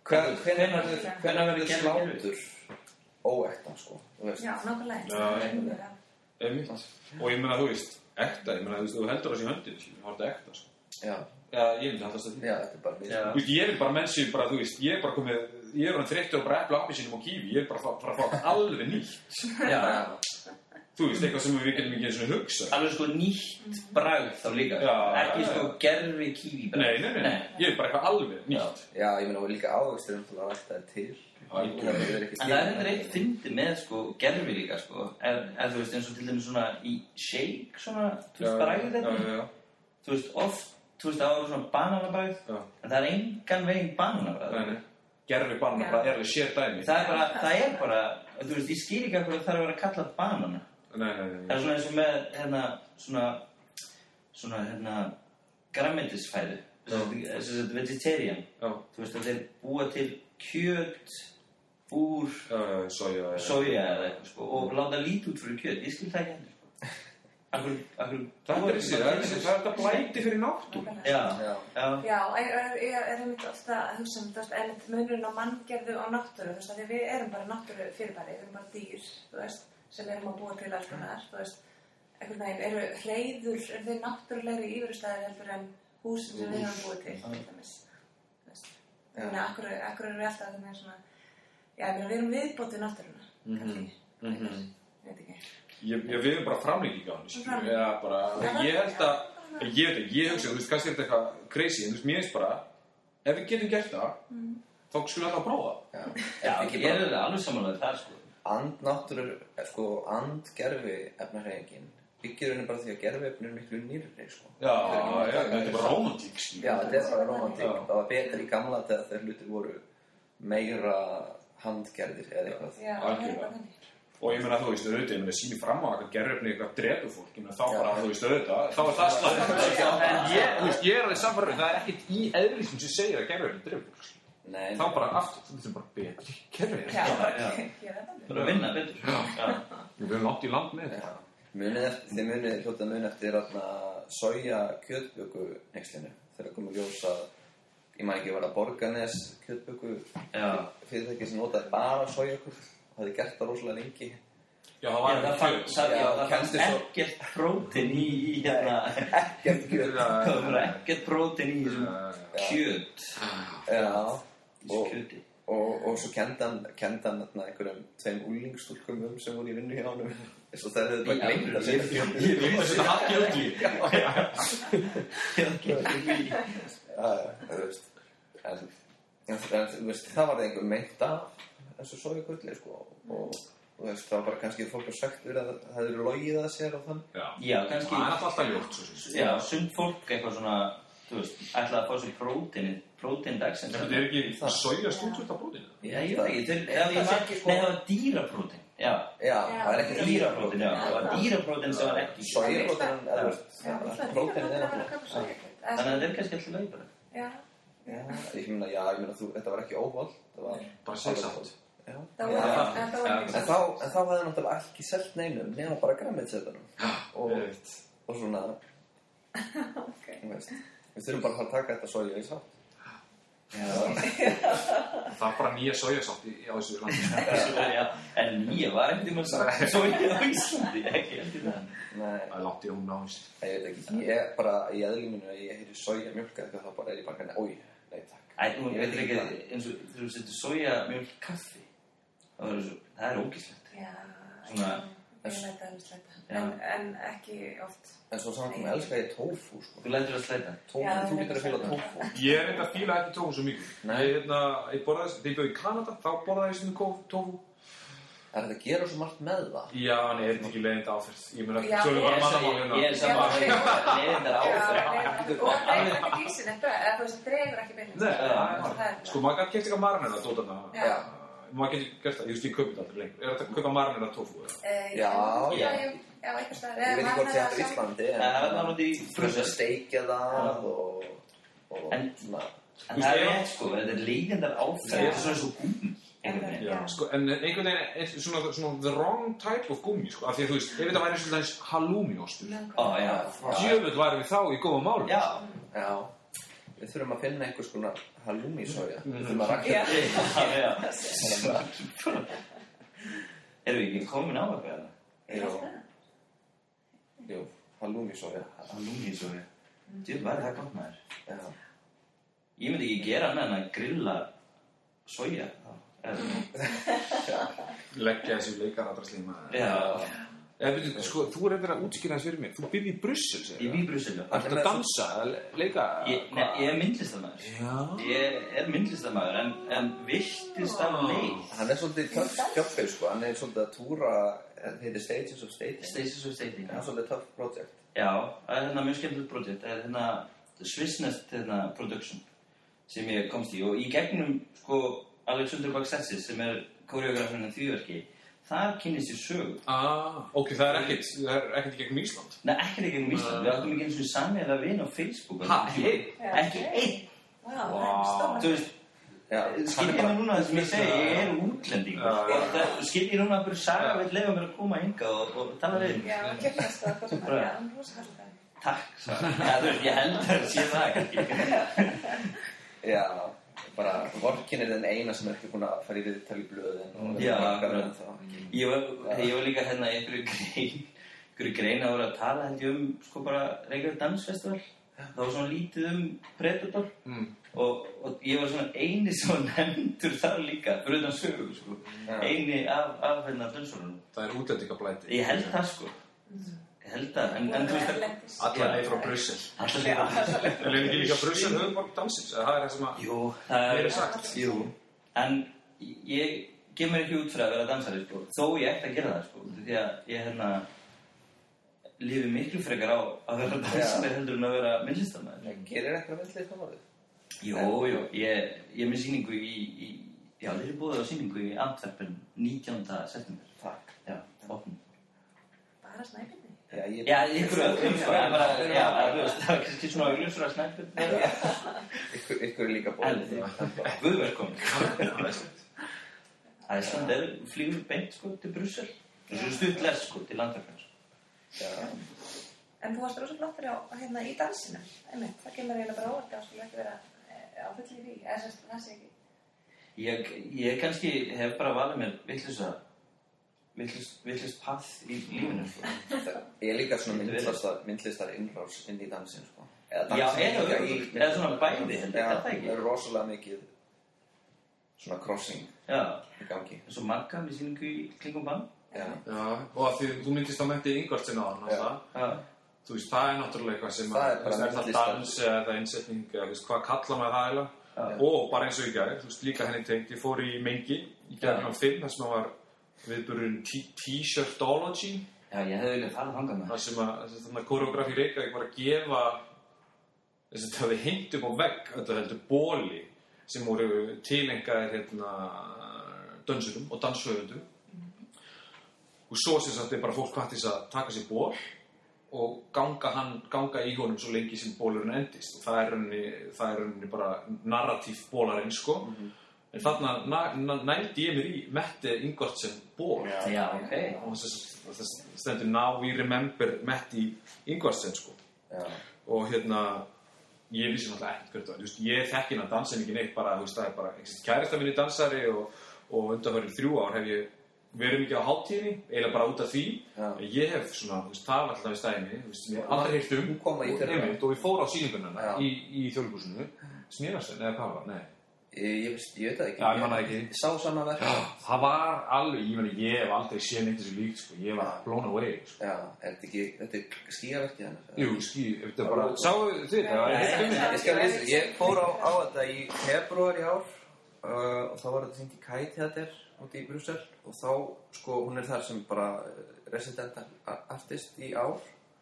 Hvenær verður slátur óekta, sko? Já, nákvæmlega. Einmitt. Og ég meina, þú veist, ekta, ég meina, þú veist, þú heldur þessi höndin, þá er þetta ekta, sko. Já. Já, ég myndi haldast að því. Já, þetta er bara mjög. Þú veist, ég vil bara mennsið, bara, þú veist, ég er bara komið, ég er hann þreyttur og bara epla appelsínum og kífi, ég er bara að fara að fá alveg nýtt. Já. Þú veist, eitthvað sem við getum ekki eins og hugsa. Alveg sko nýtt bragð þá líka. Já. Ekki sko gerfi kífi bragð. Nei, nei, nei, ég er bara eitthvað alveg nýtt. Já, ég meina, og líka ávöxtur um til að velta það til. En það er þetta eitt fyndi með sko gerfi líka sko. Er, er þú veist eins og til dæmis svona í shake svona, þú veist, bragð þetta. Já, já, já. Þú veist, oft, þú veist, það var svona bananabragð. Já. En það er engan veginn bananabragð. Nei, nei. Gerfi bananabragð er alveg sér dæmi. Það er bara, það er bara, þú veist, ég skil ekki hvað það er að vera kallað banana. Nei, nei, nei. Það er svona eins og með, hérna, svona, svona, hérna, grænmetisfæðu. Þess að vegetarian. Já. Þú veist, að þeir búa til kjöt úr uh, soja, soja eða eitthvað, sko, og láta lítið út fyrir kjöt. Ég skil það ekki henni, sko. Akkur, akkur... Það er þessi, það er þetta blæti fyrir náttúr. Já, já. Já, ég er einmitt ofta að hugsa um, þú veist, einmitt munurinn á manngerðu og náttúru, þú veist, að við erum bara náttúru fyrirbæri, við erum bara dýr, þú veist, sem erum að búa til alls konar, þú veist, einhvern veginn, eru hreiður, eru þeir náttúrulegri íverustæðir heldur en húsin sem við erum búið til, til dæmis, þú veist. Þannig að akkur, akkur eru við alltaf þannig að svona, já, ég meina, við erum viðbótið náttúruna, kannski, mm-hmm. ég veit ekki. Ég, ég við erum bara framlíking á henni, eða bara, ég held að, ég veit ekki, ég hugsa, þú veist, kannski er þetta eitthvað crazy, en þú veist, mér finnst bara, ef við getum gert það, mm. þá skulum við alltaf prófa Já, Já, ég er alveg samanlega þar, sko. Andnáttúrur, sko, andgerfi efnahræðingin byggir henni bara því að gerfiefni er miklu nýrri, sko. Já, já, þetta er bara rómantík, skilur. Já, þetta er bara rómantík. Það var betur í gamla þegar þeir hlutir voru meira handgerðir eða eitthvað. Já, það er bara þannig. Og ég meina, þú veist, auðvitað, ég meina, sýnir fram á eitthvað gerfiefni, eitthvað dregur fólk, ég meina, þá bara, þú veist, auðvitað, þá er það slag. En ég, þú veist, ég er alveg samfærður, það er ekkert í eðlisum sem segir að gerfiefni dregur fólk. Nei. Þá bara aftur, þetta er bara betri gerfiefni. Já, já. Bara að vinna betur. Já. Við erum langt í land með þetta. Munið eftir, þið munið hljóta munið eftir soja kjötböku neyslinu þegar komið ljós að ég maður ekki var að Borgarnes kjötböku fyrirtæki sem notaði bara sojakjöt og hafði gert það rosalega lengi. Já, það var það fannst það fannst ekkert prótein í hérna ekkert kjöt það var ekkert prótein í þessum kjöt Já, og, kjöti og, og svo kendan kendan einhverjum tveim úlingstúlkum um sem voru í vinnu hjá honum eins og það hefði bara glemt að setja kjöt Ég veit að þetta hakki öll í Já, þú veist en, en þú veist, það var einhver meint af þessu sojakjötli, sko og og þess, það var bara kannski fólk að sagt verið að það hefur logið að sér og þann Já, Já kannski það er alltaf ljótt svo sem Já, sund fólk eitthvað svona þú veist, ætlaði að fá sér prótein prótein dagsins Þetta er ekki soja stúlsvölda prótein Já, ég veit ekki, þeir Nei, það var dýraprótein Já, Já, það er ekki dýraprótein, já, það var dýraprótein sem var ekki Sojaprótein, eða þú veist prótein er náttúrulega Þannig að þetta er kannski alltaf leið bara Já, Já, ég meina, já, ég meina, þú, þetta var ekki óholt það var Bara sexátt Já, það já. var en það var En þá, en þá hefði náttúrulega ekki selt neinum nema bara græmmetisætunum og, og svona Ok. þú veist, við þurfum bara að fara að taka þetta soja í sátt Það er bara nýja sojasátt í, á þessu landi Já, en nýja var ekkert um að svo ekki á Íslandi ekki heldur það Nei, Það er látt í hún náðist ég veit ekki, ég bara í eðluminu að ég heyri soja mjölka eitthvað þá bara er ég bara kanni, ói, nei takk Æ, þú veit ekki eins og þegar þú setur soja mjölk kaffi það er, svo, það er ógislegt Já, Svona- ég læt að alveg slæta Já. en, en ekki oft En svo saman tíma elska ég tofu, sko Þú lætur að slæta Tofu, Já, þú það getur er að fíla svo- tofu Ég er enda að fíla ekki tofu svo mikið Nei. Ég, hérna, ég borðaði, þegar ég bjóði í Kanada þá borðaði ég svona tofu Er þetta að gera svo margt með það? Já, en ég er þetta ekki leiðindi áferð Ég meina, Já, tölum ég bara er mannamál Ég hérna er saman leiðindar Já, áfram nei, og það dregur ekki dísin eitthvað eða þú veist, það dregur ekki beinni Nei, það er það bara Sko, maður gæti kemst eitthvað marinera dótana Já. Maður geti gert það, ég veist, ég kaupi þetta aldrei lengur Er þetta að kaupa marinera tofu? eða? Já, já já. Já, eitthvað stað Ég veit ekki hvort þetta er í Íslandi en Það er náttúrulega í Þú veist að steikja það og, og En- svona En það er rétt sko, þetta er leiðindar áfram Þetta er svona svo gúmi einhvern veginn. Já. Sko, en einhvern veginn er svona, svona the wrong type of gummi, sko, af því að þú veist, ef þetta væri svona eins halloumi-ostur, Ó, já, djöfull væri við þá í góða máli. já Já, við þurfum að finna einhvers konar halloumi-soja Mhm. Við þurfum að rakka Já. Já, já Erum við ekki komin á eitthvað? Jú, jú, halloumi-soja Halloumi svo Djöfull væri það gott maður Já, Ég myndi ekki gera annað en að grilla soja Leggja þessi leikar aðra slíma. Já, Eða, byrju, sko, þú er eitthvað að útskýra þess fyrir mér. Þú byrði í Brussel, segir ég það. bý í Brussel já. Ertu að dansa, eða leika? Ég, nei, ég er myndlistamæður Já. Ég er myndlistamæður en, en viltist af leið hann er svolítið töff jobbið sko, hann er svolítið að túra, það heitir Stages of Stating Stages of Stating Það er svolítið töff project Já, það er hérna mjög skemmtilegt projekt Það er hérna Swissnest hérna, production sem ég komst í og í gegnum sko Alexander Baksetsis sem er koreografinn af þvíverki þar kynnist ég sögu Ah, ok, það er ekkert, það er ekkert í gegnum Ísland. Nei, ekki ekki um Ísland, við áttum ekki eins og sameiginlega vin á Facebook Ha, einn? Ekki einn Vá, það er stórt. Þú veist, Já, skil ég mig núna það sem ég segi, ég er útlendingur Já. og það skil ég núna að bara saga við lefa mér að koma hingað og, og tala við mig. Já, kemast það, það Bara- er hann rosa haldið. Takk, sagði hann. Já, þú veist, ég held að það sé það ekki já, bara vorkin er den eina sem er ekki búin að fara í viðtal í blöðin og Já, margar akkurat. en þá Ég var, ég var líka hérna í einhverju grein einhverju grein að voru að tala held ég um sko bara Reykjavík dansfestival það var svona lítið um Predator Mm. og, og ég var svona eini sem var nefndur þar líka fyrir utan sögu sko Já. eini af, af hérna dansfólunum Það er útlendingablæti. ég held það sko ég held að, en, en þú veist Erlendis. Alla leið frá Brussel. Alla leið frá Brussel. Er ekki líka Brussel höfuðborg dansins? Eða það er það sem að Jú, það er sagt. Jú, en ég gef mér ekki út fyrir að vera dansari, sko. Þó ég ætti að gera það, sko. Því að ég hérna lifi miklu frekar á að vera dansari heldur en að vera myndlistarmaður. Gerir eitthvað myndlist á málið? Jú, jú, ég, ég er með sýningu í, í já, þeir eru búið á sýningu í Antwerpen nítjánda september. Takk. Já, opnum. Bara Snæfellsnes. Já, ég... Já, ykkur öllum, sko, það var, já, þú veist, það var kannski svona augljósur að Snæfellsnes. Ykkur, ykkur er líka bóðið. Guð velkomin. Æsland er flýgur beint, sko, til Brussel. Þessu stutt les, sko, til Antwerpen. Já. En þú varst rosa flottur á, hérna, í dansinu, einmitt. Það kemur eiginlega bara óvart að skulle ekki vera á fullu í því, eða þess að það sé ekki. Ég, ég kannski hef bara valið mér vittlisa, vittlist, vittlist path í lífinu, sko. Ég er líka svona myndlistar, myndlistar innrás inn í dansin, sko. Eða já, eða, í, eða svona bæði, heldur, já, er það ekki? Já, það er rosalega mikið svona crossing já. Í gangi. Eins og Magga með sýningu í kringum bann. Já. Já, og að því þú myndist á Mette Ingvartsen á hann, já. Þú veist, það er náttúrulega eitthvað sem það að, er bara er það dans eða innsetning, eða veist, hvað kallar maður það eiginlega? Og bara eins og í gær, þú veist, líka henni tengt, ég fór í mengi í gær á fimm, þar sem að var viðburðurinn T-shirtology. Já, ég hefði viljað fara þangað með. Það sem að, þarna koreografi Reykjavík var að gefa, þess að það hefði hengt upp á vegg, þetta heldur bóli, sem voru tilengaðir hérna dönsurum og danshöfundum. Og svo sem sagt er bara fólk hvatt þess að taka sér ból og ganga, hann, ganga í honum svo lengi sem bólurinn endist. Og það er rauninni, það er rauninni bara narratív bólarinn, sko. Mm -hmm. En þarna nældi ég mér í Mette Ingvartsen ból. Já, já, ok. Og það stendur Now we remember Mette Ingvartsen, sko. Já. Og hérna, ég vissi náttúrulega ekkert hvert það. Þú veist, ég þekki hennar dansa mikið neitt, bara, þú veist, það er bara kærasta minni dansari og, og undanfarin þrjú ár hef ég verið mikið á hátíðinni, eiginlega bara út af því. Já. Ég hef svona, þú veist, það var alltaf í stæðinni, þú veist, mér aldrei heyrt um. Hún kom það í fyrra. Og, og við fórum á sýningunna í, í þjóðleikhúsinu. Smíðarsen, eða hvað var? Nei. Ég, ég, ég veit það ekki. Já, ég man það ekki. Ég sá sama verk. Það var alveg, ég meni, ég hef aldrei séð neitt þessu líkt, sko. Ég var blown away, sko. Já, er þetta ekki, þetta er skíaverkið hennar? Jú, skí, þetta er bara, sáu þið það? Ég skal lýsa, ég fór á, á þetta í febrúar í ár uh, og þá var þetta sýnt í Kai Theater úti í Brussel og þá, sko, hún er þar sem bara resident artist í ár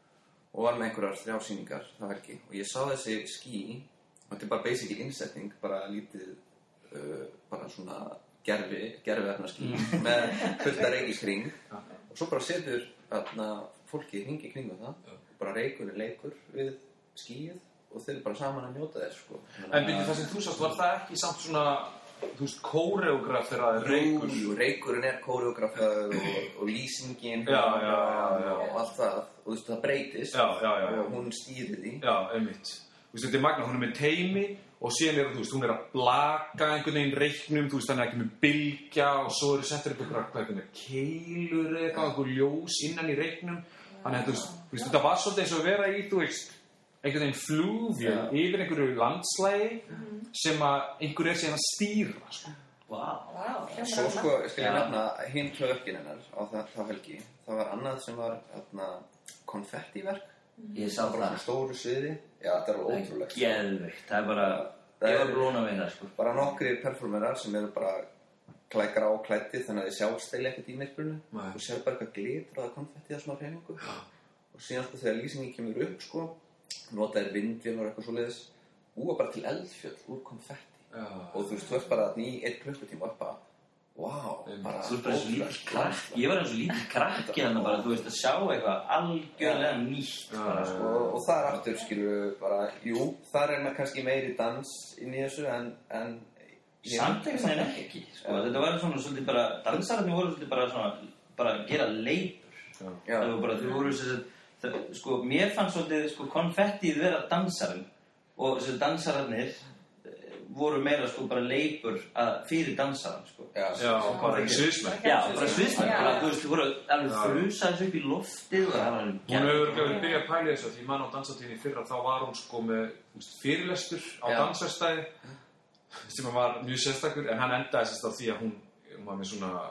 og var með einhverjar þrjásýningar það helgi og ég sá þessi skí og þetta er bara basically innsetning, bara lítið uh, bara svona gerfi, gerfiefnaskí mm. með fullt að reiki kring og svo bara setur þarna fólki hringi kringum það og bara reikurinn leikur við skíið og þeir eru bara saman að njóta þess, sko. En byrju það sem þú sást, var það ekki samt svona þú veist, kóreograf þegar það er reikur? Jú, reikurinn er kóreografað og, og lýsingin já, já, já, já. og allt það og þú veist, það breytist já, já, já, og hún stýrir því. Já, einmitt. Þú veist, þetta er magna, hún er með teimi og síðan er, þú veist, hún er að blaka einhvern veginn reiknum, þú veist, þannig að ekki með bylgja og svo eru settur eitthvað, hvað er þetta, keilur eða eitthvað, eitthvað ljós innan í reiknum. Þannig að, þú veist, þú veist, þetta var svolítið eins og að vera í, þú veist, einhvern veginn flúvjum yfir einhverju landslægi mm. sem að einhver er síðan að stýra, sko. Vá. Vá. Svo, sko, ég skal ég nefna hinn tvöverkin hennar á það, það helgi. Það var annað sem var, þarna, konfettiverk. Ég sá bara það. Stóru sviði. Já, þetta var ótrúlegt. Geðveikt, það er bara, ég var blóna við það, sko. Bara nokkrir performerar sem eru bara klækra á klætti þannig að þið sjálfstæli ekkert í myrkrunu. Þú sér bara eitthvað glitur að konfetti að smá hreyfingu. Og síðan, sko, þegar lýsingin kemur upp, sko, notaðir vindvél og eitthvað svoleiðis búa bara til eldfjöll úr konfetti já. Og þú veist, þú ert bara í einn klukkutíma og bara, wow, bara þú ert bara eins og lítill krakki ég var eins og lítill krakki þannig bara, þú veist, að sjá eitthvað algjörlega nýtt bara, sko, og þar aftur, skilur bara, jú, þar er maður kannski meiri dans inn í þessu, en, en samt eitthvað en ekki, sko, ja. Þetta var svona svolítið bara, dansararnir voru svolítið bara svona, bara að gera leipur það var bara, þau voru þess að Það, sko, mér fannst svolítið, sko, konfettið vera dansarinn og þessi dansararnir voru meira, sko, bara leipur að fyrir dansarinn, sko. Já, já bara sviðsmenn. Já, bara sviðsmenn, bara, þú veist, þú voru alveg frusa þessu upp í loftið og það var alveg Hún hefur verið að byrja að pæla þessu, því mann á dansatíðinni fyrra, þá var hún, sko, með veist, fyrirlestur á dansverstæði sem var mjög sérstakur, en hann endaði sérst á því að hún, hún var með svona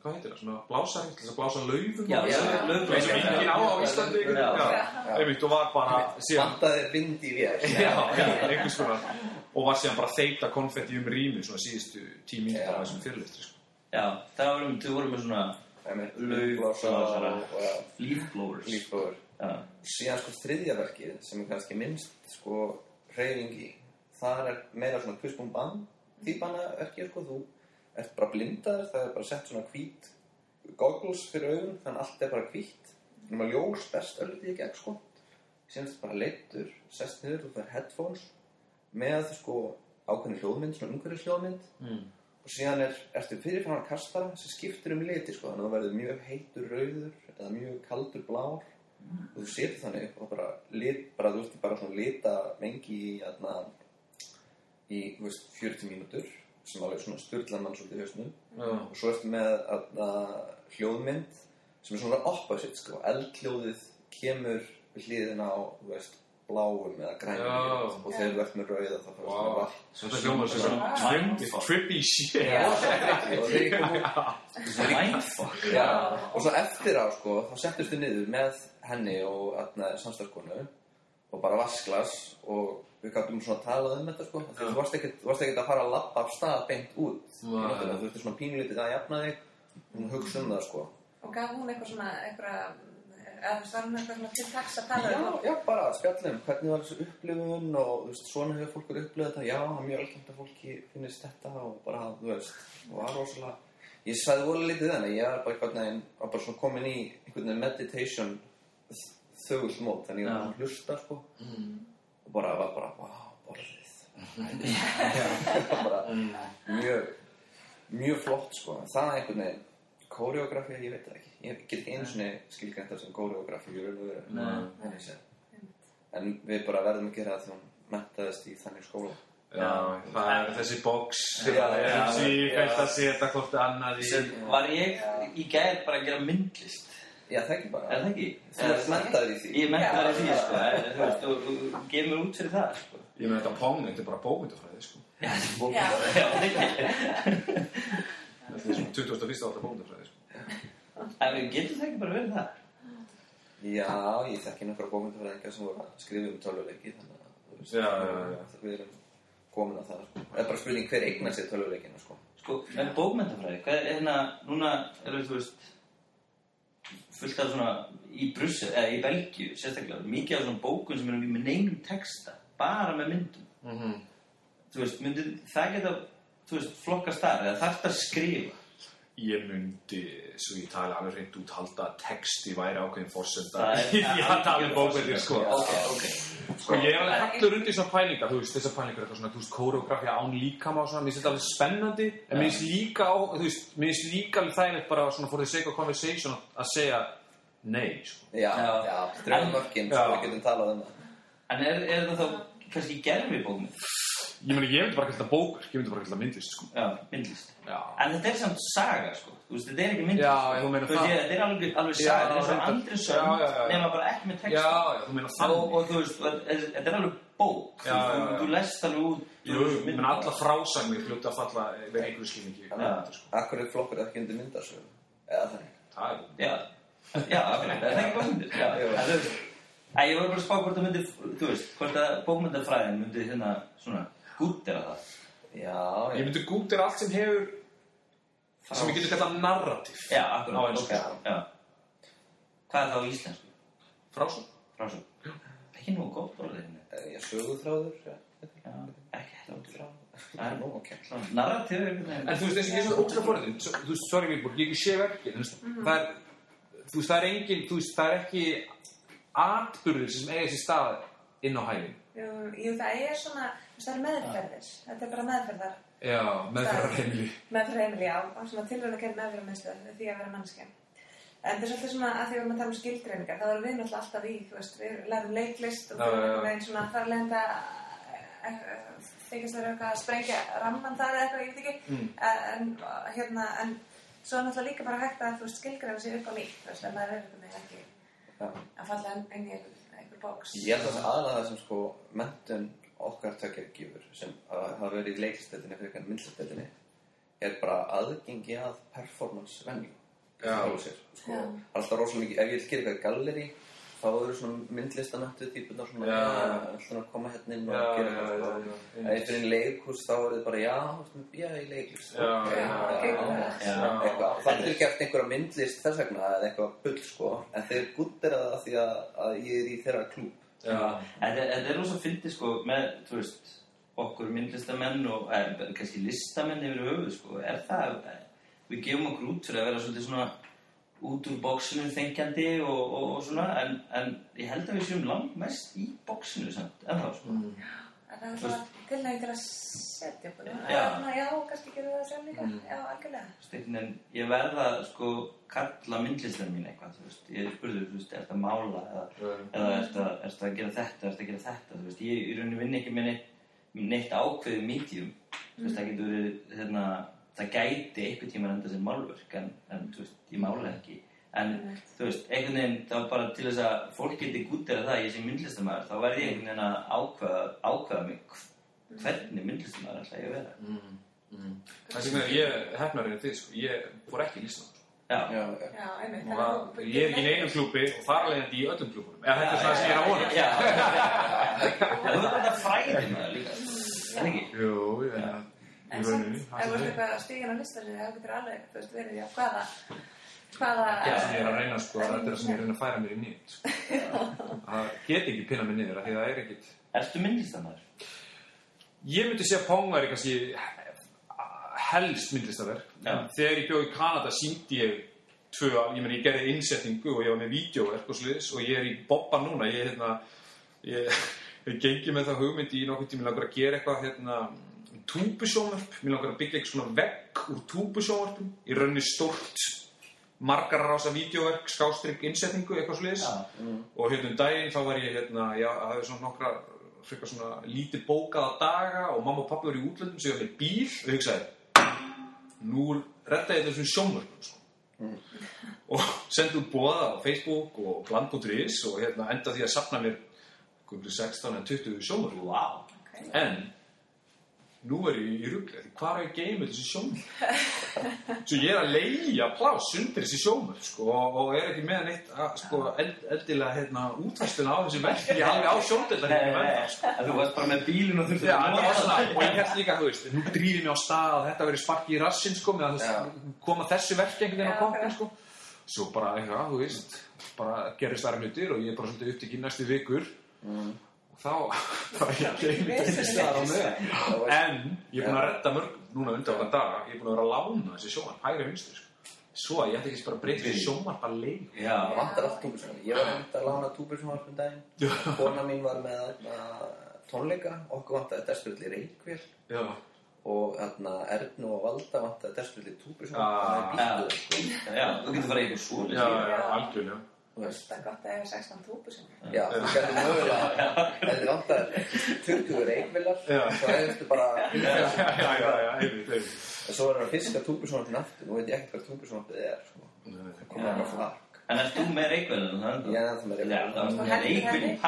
hvað heitir það, svona blásari, til þess að blása laufum. Já, já, laufum. Eins og enginn á á Íslandi. Já. Já, einmitt, og var bara síðan... Vantaði vind í vél. Já, einhvers konar. Og var síðan bara að þeyta konfetti um rýmið svona síðustu tíu mínútur af þessum fyrirlestri, sko. Já, það vorum, þau vorum með svona laufblásara, leafblowers. Leafblower. Já. Síðan sko þriðja verkið sem er kannski minnst sko hreyfing í. Það er meira svona puss búm bam típana verkið sko. Þú ert bara blindaður, það er bara sett svona hvít goggles fyrir augun, þannig allt er bara hvítt. Þannig að ljós best öllítið í gegn sko. Síðan er þetta bara leiddur, sest niður, þú fær headphones með sko ákveðni hljóðmynd, svona umhverfis hljóðmynd. Mm. Og síðan er, ertu fyrirfram að kastara sem skiptir um liti sko, þannig að það verður mjög heitur rauður eða mjög kaldur blár. Mm. Og þú setur þannig og bara lit, bara þú veist bara svona lita mengi í aðna í, þú veist, fjörutíu mínútur sem alveg svona sturlar mann svolítið í hausnum. Mm. Og svo ertu með aðna hljóðmynd sem er svona opposite sko, eldhljóðið kemur við hliðina á, þú veist, bláum eða grænum oh. og þegar þú ert með rauða þá fyrir svona vatn. Þetta hljómar sem svona trippy shit. Og þeir mindfuck. Já, og svo eftir á sko, þá settustu niður með henni og samstarfskonu og bara vasklas og við gáttum svona að tala um þetta sko. Þú varst ekkert, þú varst ekkert að fara að labba af stað beint út. Þú þurfti svona pínulítið að jafna þig og hugsa um það sko. Og gaf hún eitthvað svona, eitthvað eða þú svarum eitthvað svona til taks að tala já, um já, bara spjallum, hvernig var þessu upplifun og þú veist, svona hefur fólk verið upplifað þetta já, það er mjög algengt að fólki finnist þetta og bara, þú veist, og var rosalega ég sagði voru litið þannig, ég var bara einhvern veginn, var bara svona komin í einhvern veginn meditation þögult mót, þannig ég var svona hlusta, sko mm. og bara, var bara, wow, borðið bara mjög mjög flott, sko, það er einhvern veginn koreografía, ég veit það ekki ég get ekki einu sinni skilgreint það sem koreografía í raun og veru en við bara verðum að gera það þegar hún menntaðist í þannig skóla já, það er þessi box þessi fælt að setja hvort annað í var ég í gær bara að gera myndlist já, það ekki bara er það ekki? þú ert menntaður í því ég er menntaður í því, sko þú veist, og gefur mér út fyrir það, sko ég með þetta pong, þetta er bara bókmyndafræði, sko já, þetta er bókmyndafræði þetta er svona tuttugasta og fyrsta ára bókmyndafræði, sko en við getum það ekki bara verið það? Já, ég þekki nokkra bókmyndafræðingar sem voru að skrifa um tölvuleiki þannig að þú veist, já, já, já. við erum komin að það sko. Það er bara spurning hver eignar sér tölvuleikina sko. Sko, með bókmyndafræði, hvað er hérna, núna erum við, þú veist, fullt af svona í Brussel, eða í Belgíu, sérstaklega, mikið af svona bókum sem erum með neinum texta, bara með myndum. Mm-hmm. Þú veist, myndi það geta, þú veist, flokkast þar, eða þarf það að skrifa? Ég myndi, svo ég tala alveg reynd út, halda að texti væri ákveðin forsenda. Það er ég tala um bókmyndir, sko. Ok, ok. Sko, ég er alveg hallur undir svona pælingar, þú veist, þessar pælingar eitthvað svona, þú veist, kóreografía án líkama og svona, mér finnst þetta alveg spennandi, en mér finnst líka á, þú veist, mér finnst líka alveg þægilegt bara svona for the sake of conversation að segja nei, sko. Já, já, dröfum mörkin, svo við getum talað um það. En er, er það þá kannski gerfi bókmynd? Ég meina, ég myndi bara kalla þetta bókur, ég myndi bara kalla þetta myndlist, sko. Já, myndlist. Já. En þetta er samt saga, sko. Þú veist, þetta er ekki myndlist. Já, þú meina það. Þetta er alveg, alveg saga, þetta er svona andri sögn, nema bara ekki með texta. Já, já, þú meina þannig. Og, og þú veist, þetta er alveg bók. Já, já, já. Þú lest alveg út. Jú, ég meina alla frásagnir hljóta að falla við einhverju skilningi. Akkur er flokkur ekki undir myndasögu? Eða þannig? Það er Já, já, það er ekki bókmyndir. Já, Æ, ég var bara að spá hvort það myndi, þú veist, hvort að bókmyndafræðin myndi hérna svona gúttera það. Já, ég myndi gúttera allt sem hefur Frás. sem ég getur kallað narratív. Já, akkurat, ok, já. Hvað er það á íslensku? Frásögn. Frásögn. Ekki nú gott orðið. Já, söguþráður. Já, ekki heldur þráður. Það er nú, ok. Narratív er einhvern veginn. En þú veist, eins og ég er svona ótrúlega forðin, þú veist, sorry Vilborg, ég ekki sé verkið, það er, þú veist, það er engin, þú veist, það er ekki atburðir sem eiga sér stað inn á hæðin. Jú, jú, það er svona, það er meðferðir. Þetta er bara meðferðar. Já, meðferðarheimili. Meðferðarheimili, já. Og svona tilraun að gera meðferðarmiðstöð því að vera manneskja. En það er svolítið svona að því við erum að tala um skilgreiningar, þá erum við náttúrulega alltaf í, þú veist, við lærum leiklist og við erum einn svona þar leðenda þykist að vera eitthvað að sprengja ramman þar eða eitthvað, ég veit ekki. Mm. En, hérna, en svo er náttúrulega líka bara hægt að, þú veist, skilgreina sig upp á nýtt, þú veist, en maður er eitthvað ekki ja. að falla inn í einhver bóks. Ég held að aðalega það sem sko menntun okkar tökja gefur sem hafa verið í leiklistöldinni fyrir einhvern myndlistöldinni er bara aðgengi að performance venue. Já. Sér, sko. Það er alltaf rosalega mikið, ef ég vil gera eitthvað í gallerí, þá eru svona myndlistamöntu típunar svona, já, alltaf að koma hérna inn og já, gera eitthvað, sko. Já, já, ef ég fyrir inn leikhús, þá er þið bara, já, já, í leikhús. Já, okay, já, já, já, já. Eitthvað. Það er gert einhverja myndlist þess vegna, eða eitthvað bull, sko, en þeir gúddera það því að, að ég er í þeirra klúb. Já, en það er rosa fyndið, sko, með, þú veist, okkur myndlistamenn og, eða, kannski listamenn yfir höfuð, sko, er það, við gefum okkur út fyrir að vera svolítið svona út úr bóksinu þengjandi og, og, og svona, en, en ég held að við séum langt mest í bóksinu samt, en þá, sko. Mm. En það er svona tilnægi til að setja upp, já, já, kannski gerum við það sem líka, mm. já, algjörlega. Stekkin, en ég verða, sko, kalla myndlistar mín eitthvað, þú veist, ég spurði, þú veist, er þetta að mála, eða, mm. eða er þetta að gera þetta, er þetta að gera þetta, þú veist, ég í rauninni vinn ekki með neitt, neitt ákveðið medium, þú veist, það getur verið, hérna, það gæti einhver tíma enda sem málverk en, en þú veist, ég mála ekki en mm. þú veist, einhvern veginn þá bara til þess að fólk geti gúddera það ég sé myndlistamæður, þá verði ég einhvern veginn að ákveða, ákveða mig hvernig myndlistamæður ætla ég að vera mm. Mm. Það sem er, ég hefnar einhvern þig, sko, ég fór ekki í Ísland Já, já, já, einmitt og ég er ekki í einum klúbbi og þar leiðandi í öllum klúbbunum eða þetta er það sem ég er að vona Já, þú veit þetta fræðir maður líka en ekki? Jú, já En samt, ef þú veist eitthvað stígin á listarsinni, þá getur alveg, þú veist, verið í að hvaða, hvaða... Já, sem ég er að reyna, sko, þetta er það sem ég er að reyna að færa mér í nýtt, sko. Það get ekki pinna mér niður, af því það er ekkit... Ertu myndlistamæður? Ég myndi segja að Pong væri kannski helst myndlistaverk. Þegar ég bjó í Kanada sýndi ég tvö, ég meni, ég gerði innsetningu og ég var með vídeóverk og sliðis og ég er í Bobba núna, ég, hérna, ég, ég gengi með það hugmyndi í nokkuð tíma langar að gera eitthvað, hérna, túbusjónvarp, mér langar að byggja eitthvað svona vegg úr túbusjónvarpum í rauninni stórt margar rása vídeóverk, skástrygg, innsetningu eitthvað sliðis ja. mm. og hérna um daginn þá var ég hérna, já, það hefði svona nokkra frekar svona lítið bókaða daga og mamma og pappi voru í útlöndum sem ég var með bíl og ég hugsaði nú redda ég þessum sjónvarpum sko. mm. og sendi út boða á Facebook og plan punktur is og hérna enda því að safna mér sextán eða tuttugu sjónvarpum wow. okay. en nú er ég í rugli, því hvað er ég að geima þessi sjónvarp? Svo ég er að leigja pláss undir þessi sjónvarp sko, og, og er ekki með neitt að, sko, eld, eldilega hérna, útvæsluna á þessi verk ég alveg á sjónvarp sko. Þú varst bara með bílinn og þurfti að nota og ég held líka, þú veist, nú drífið mér á stað að þetta verið sparki í rassinn sko, með að koma þessi verk einhvern veginn á kompin sko. Svo bara, eitthvað, þú veist bara gerist þar hlutir og ég er bara svolítið upptekinn næstu vikur mm. þá var ég að geyma þessi staðar á með en ég er búin að redda mörg núna undanfarna daga, ég er búin að vera að lána þessi sjónvarp hægri vinstri sko. Svo að ég ætti ekki bara að breyta þessi sjónvarp að leik það vantar allt túbusjónvarp ég var einmitt að lána túbusjónvarp um daginn kona mín var með tónleika okkur vantaði desperate reykvél og Ernu og Valda vantaði desperate túbusjónvarp já, þú getur farið eitthvað svo já, algjörlega Það er gott að það er sextán túbusjónvarp. Já, þú getur mögulega ef þið vantar tuttugu reykvélar þá hefstu bara Já, já, já, já, einmitt, einmitt og svo er það að fiska túbusjónvarpin aftur nú veit ég ekki hvað túbusjónvarpið er það komið að flak En erst þú með reykvélina þannig? Já, það með reykvélina Já, það með reykvélina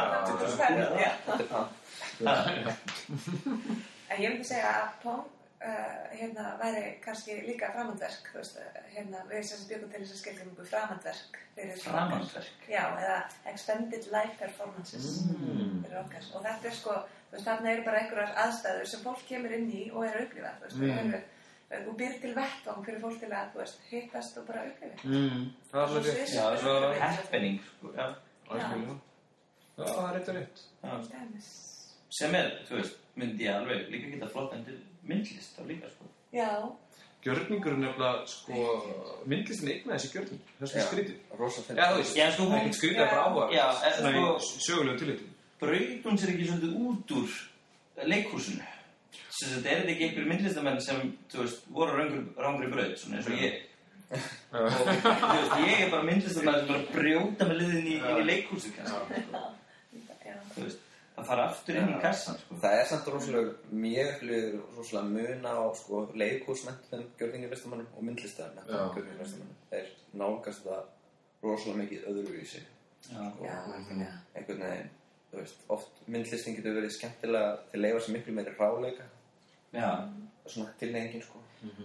Þetta En ég myndi segja að Pong Uh, hérna væri kannski líka framhandverk þú veist, hérna við sem bjögum til þess að skilgreiningu framhandverk framhandverk? Já, eða extended life performances mm. fyrir okkar og þetta er sko, þú veist, þarna eru bara einhverjar aðstæður sem fólk kemur inn í og er að upplifa, þú veist, mm. og, og býr til vettvang fyrir fólk til að, þú veist, hittast og bara upplifa mm. Það er alveg rétt Já, það er happening sko, já Já, það er rétt og rétt sem er, þú veist, myndi ég alveg líka geta flott endur myndlist þá líka sko. Já. Gjörningur er nefnilega sko myndlistin eignaði þessi gjörning. Það er skrítið. Rosa fyrir. Já, þú veist. Já, sko hún ekki skrítið að bara áhuga. Já, svona sko, í sögulegu tilliti. Braut hún sér ekki svolítið út úr leikhúsinu. Þess að þetta er ekki einhver myndlistamenn sem, þú veist, voru rangri braut, svona eins og ég. og þú veist, ég er bara myndlistamenn sem bara brjóta með liðin í, inn í leikhúsi kannski. Þú veist. að fara aftur inn í kassan sko. Það er samt rosalega mjög rosalega muna á sko, leikhúsmentum gjörningarlistamannum og myndlistamennum gjörningarlistamannum þeir nálgast það rosalega mikið öðruvísi sko, einhvern veginn þú veist, oft myndlistin getur verið skemmtilega til að leifa sem miklu meiri ráleika Já. svona tilnefingin sko. mm-hmm.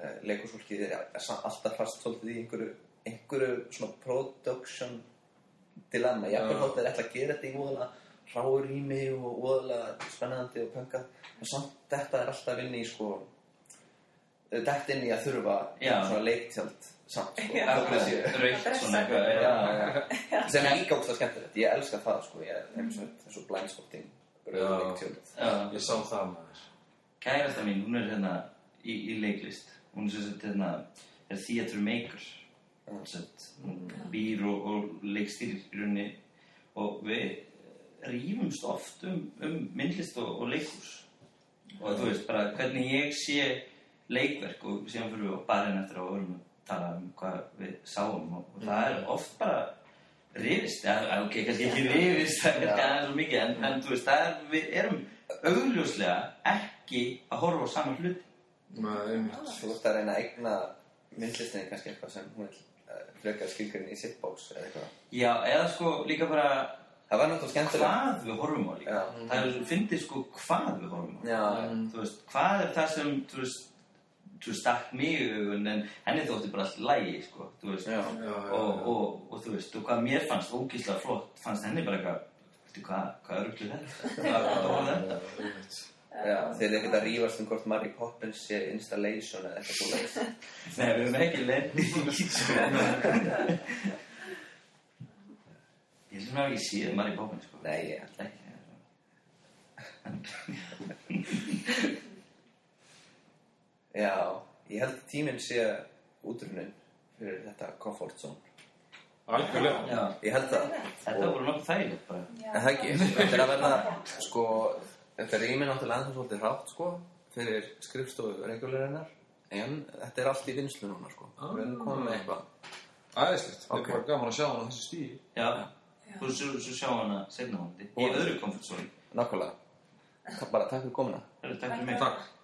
uh, leikhúsfólkið er alltaf fast svolítið í einhverju, einhverju svona production dilemma. Jafnvel þótt þeir ætla að gera þetta í voðalega hráu rými og voðalega spennandi og pönkað. En samt þetta er alltaf inn í sko, dett inn í að þurfa Já. svona leiktjald samt sko. Já. Raukt svona eitthvað. Já, Já. já. Sem er líka ógeðslega skemmtilegt. Ég elska það sko. Ég er eins og blindspotting, rauðu leiktjöld. Já. Ég sá það maður. Kærasta mín, hún er hérna í, í leiklist. Hún er sem sagt hérna, er theatre maker. Sem sagt, hún býr og, og leikstýrir í rauninni og við rífumst oft um, um myndlist og, og leikhús. Og þú veist bara hvernig ég sé leikverk og síðan fyrir við á barinn eftir að vorum að tala um hvað við sáum og, og það er oft bara rifist, ja, ok, kannski ekki rifist, það er kannski aðeins svo mikið, en, en þú veist, það er, við erum augljóslega ekki að horfa á sama hluti. Nei, einmitt. Þú ert að reyna að eigna myndlistinni kannski eitthvað sem hún vil uh, frekar skilgrinni í sitt bóks eða eitthvað. Já, eða sko líka bara Það var náttúrulega skemmtilega. hvað við horfum á líka. Já. Það er fyndið sko hvað við horfum á. Já, Þú veist, hvað er það sem, þú veist, þú stakk mig í augun en henni þótti bara allt í lagi, sko, þú veist. já. Já, já, Og, og, og þú veist, og hvað mér fannst ógeðslega flott, fannst henni bara eitthvað, veitu hvað, hvað er þetta? Hvað hvað var þetta? Einmitt. Já, þeir eru ekkert að rífast um hvort Mary Poppins sé installation eða eitthvað svo leiðis. Nei, við erum ekki lendi í sko. Ég heldur mér að ekki séð Mary Poppins, sko. Nei, ég held ekki. Já, ég held að tíminn sé útrunnin fyrir þetta comfort zone. Algjörlega. Já, Ég held það. þetta voru nokkuð þægilegt bara. En það ekki, þetta er að verða, sko, þetta rými náttúrulega ennþá svolítið hrátt, sko, fyrir skrifstofu regularinnar, en þetta er allt í vinslu núna, sko. Ah. Við erum komið með eitthvað. Æðislegt. Það Ok. er bara gaman að sjá hana á þessu stíi. Já, þú svo, svo sjá hana seinna hóndi. Í öðru komfortzóni. Nákvæmlega. Bara takk fyrir komuna. Takk fyrir mig. Takk.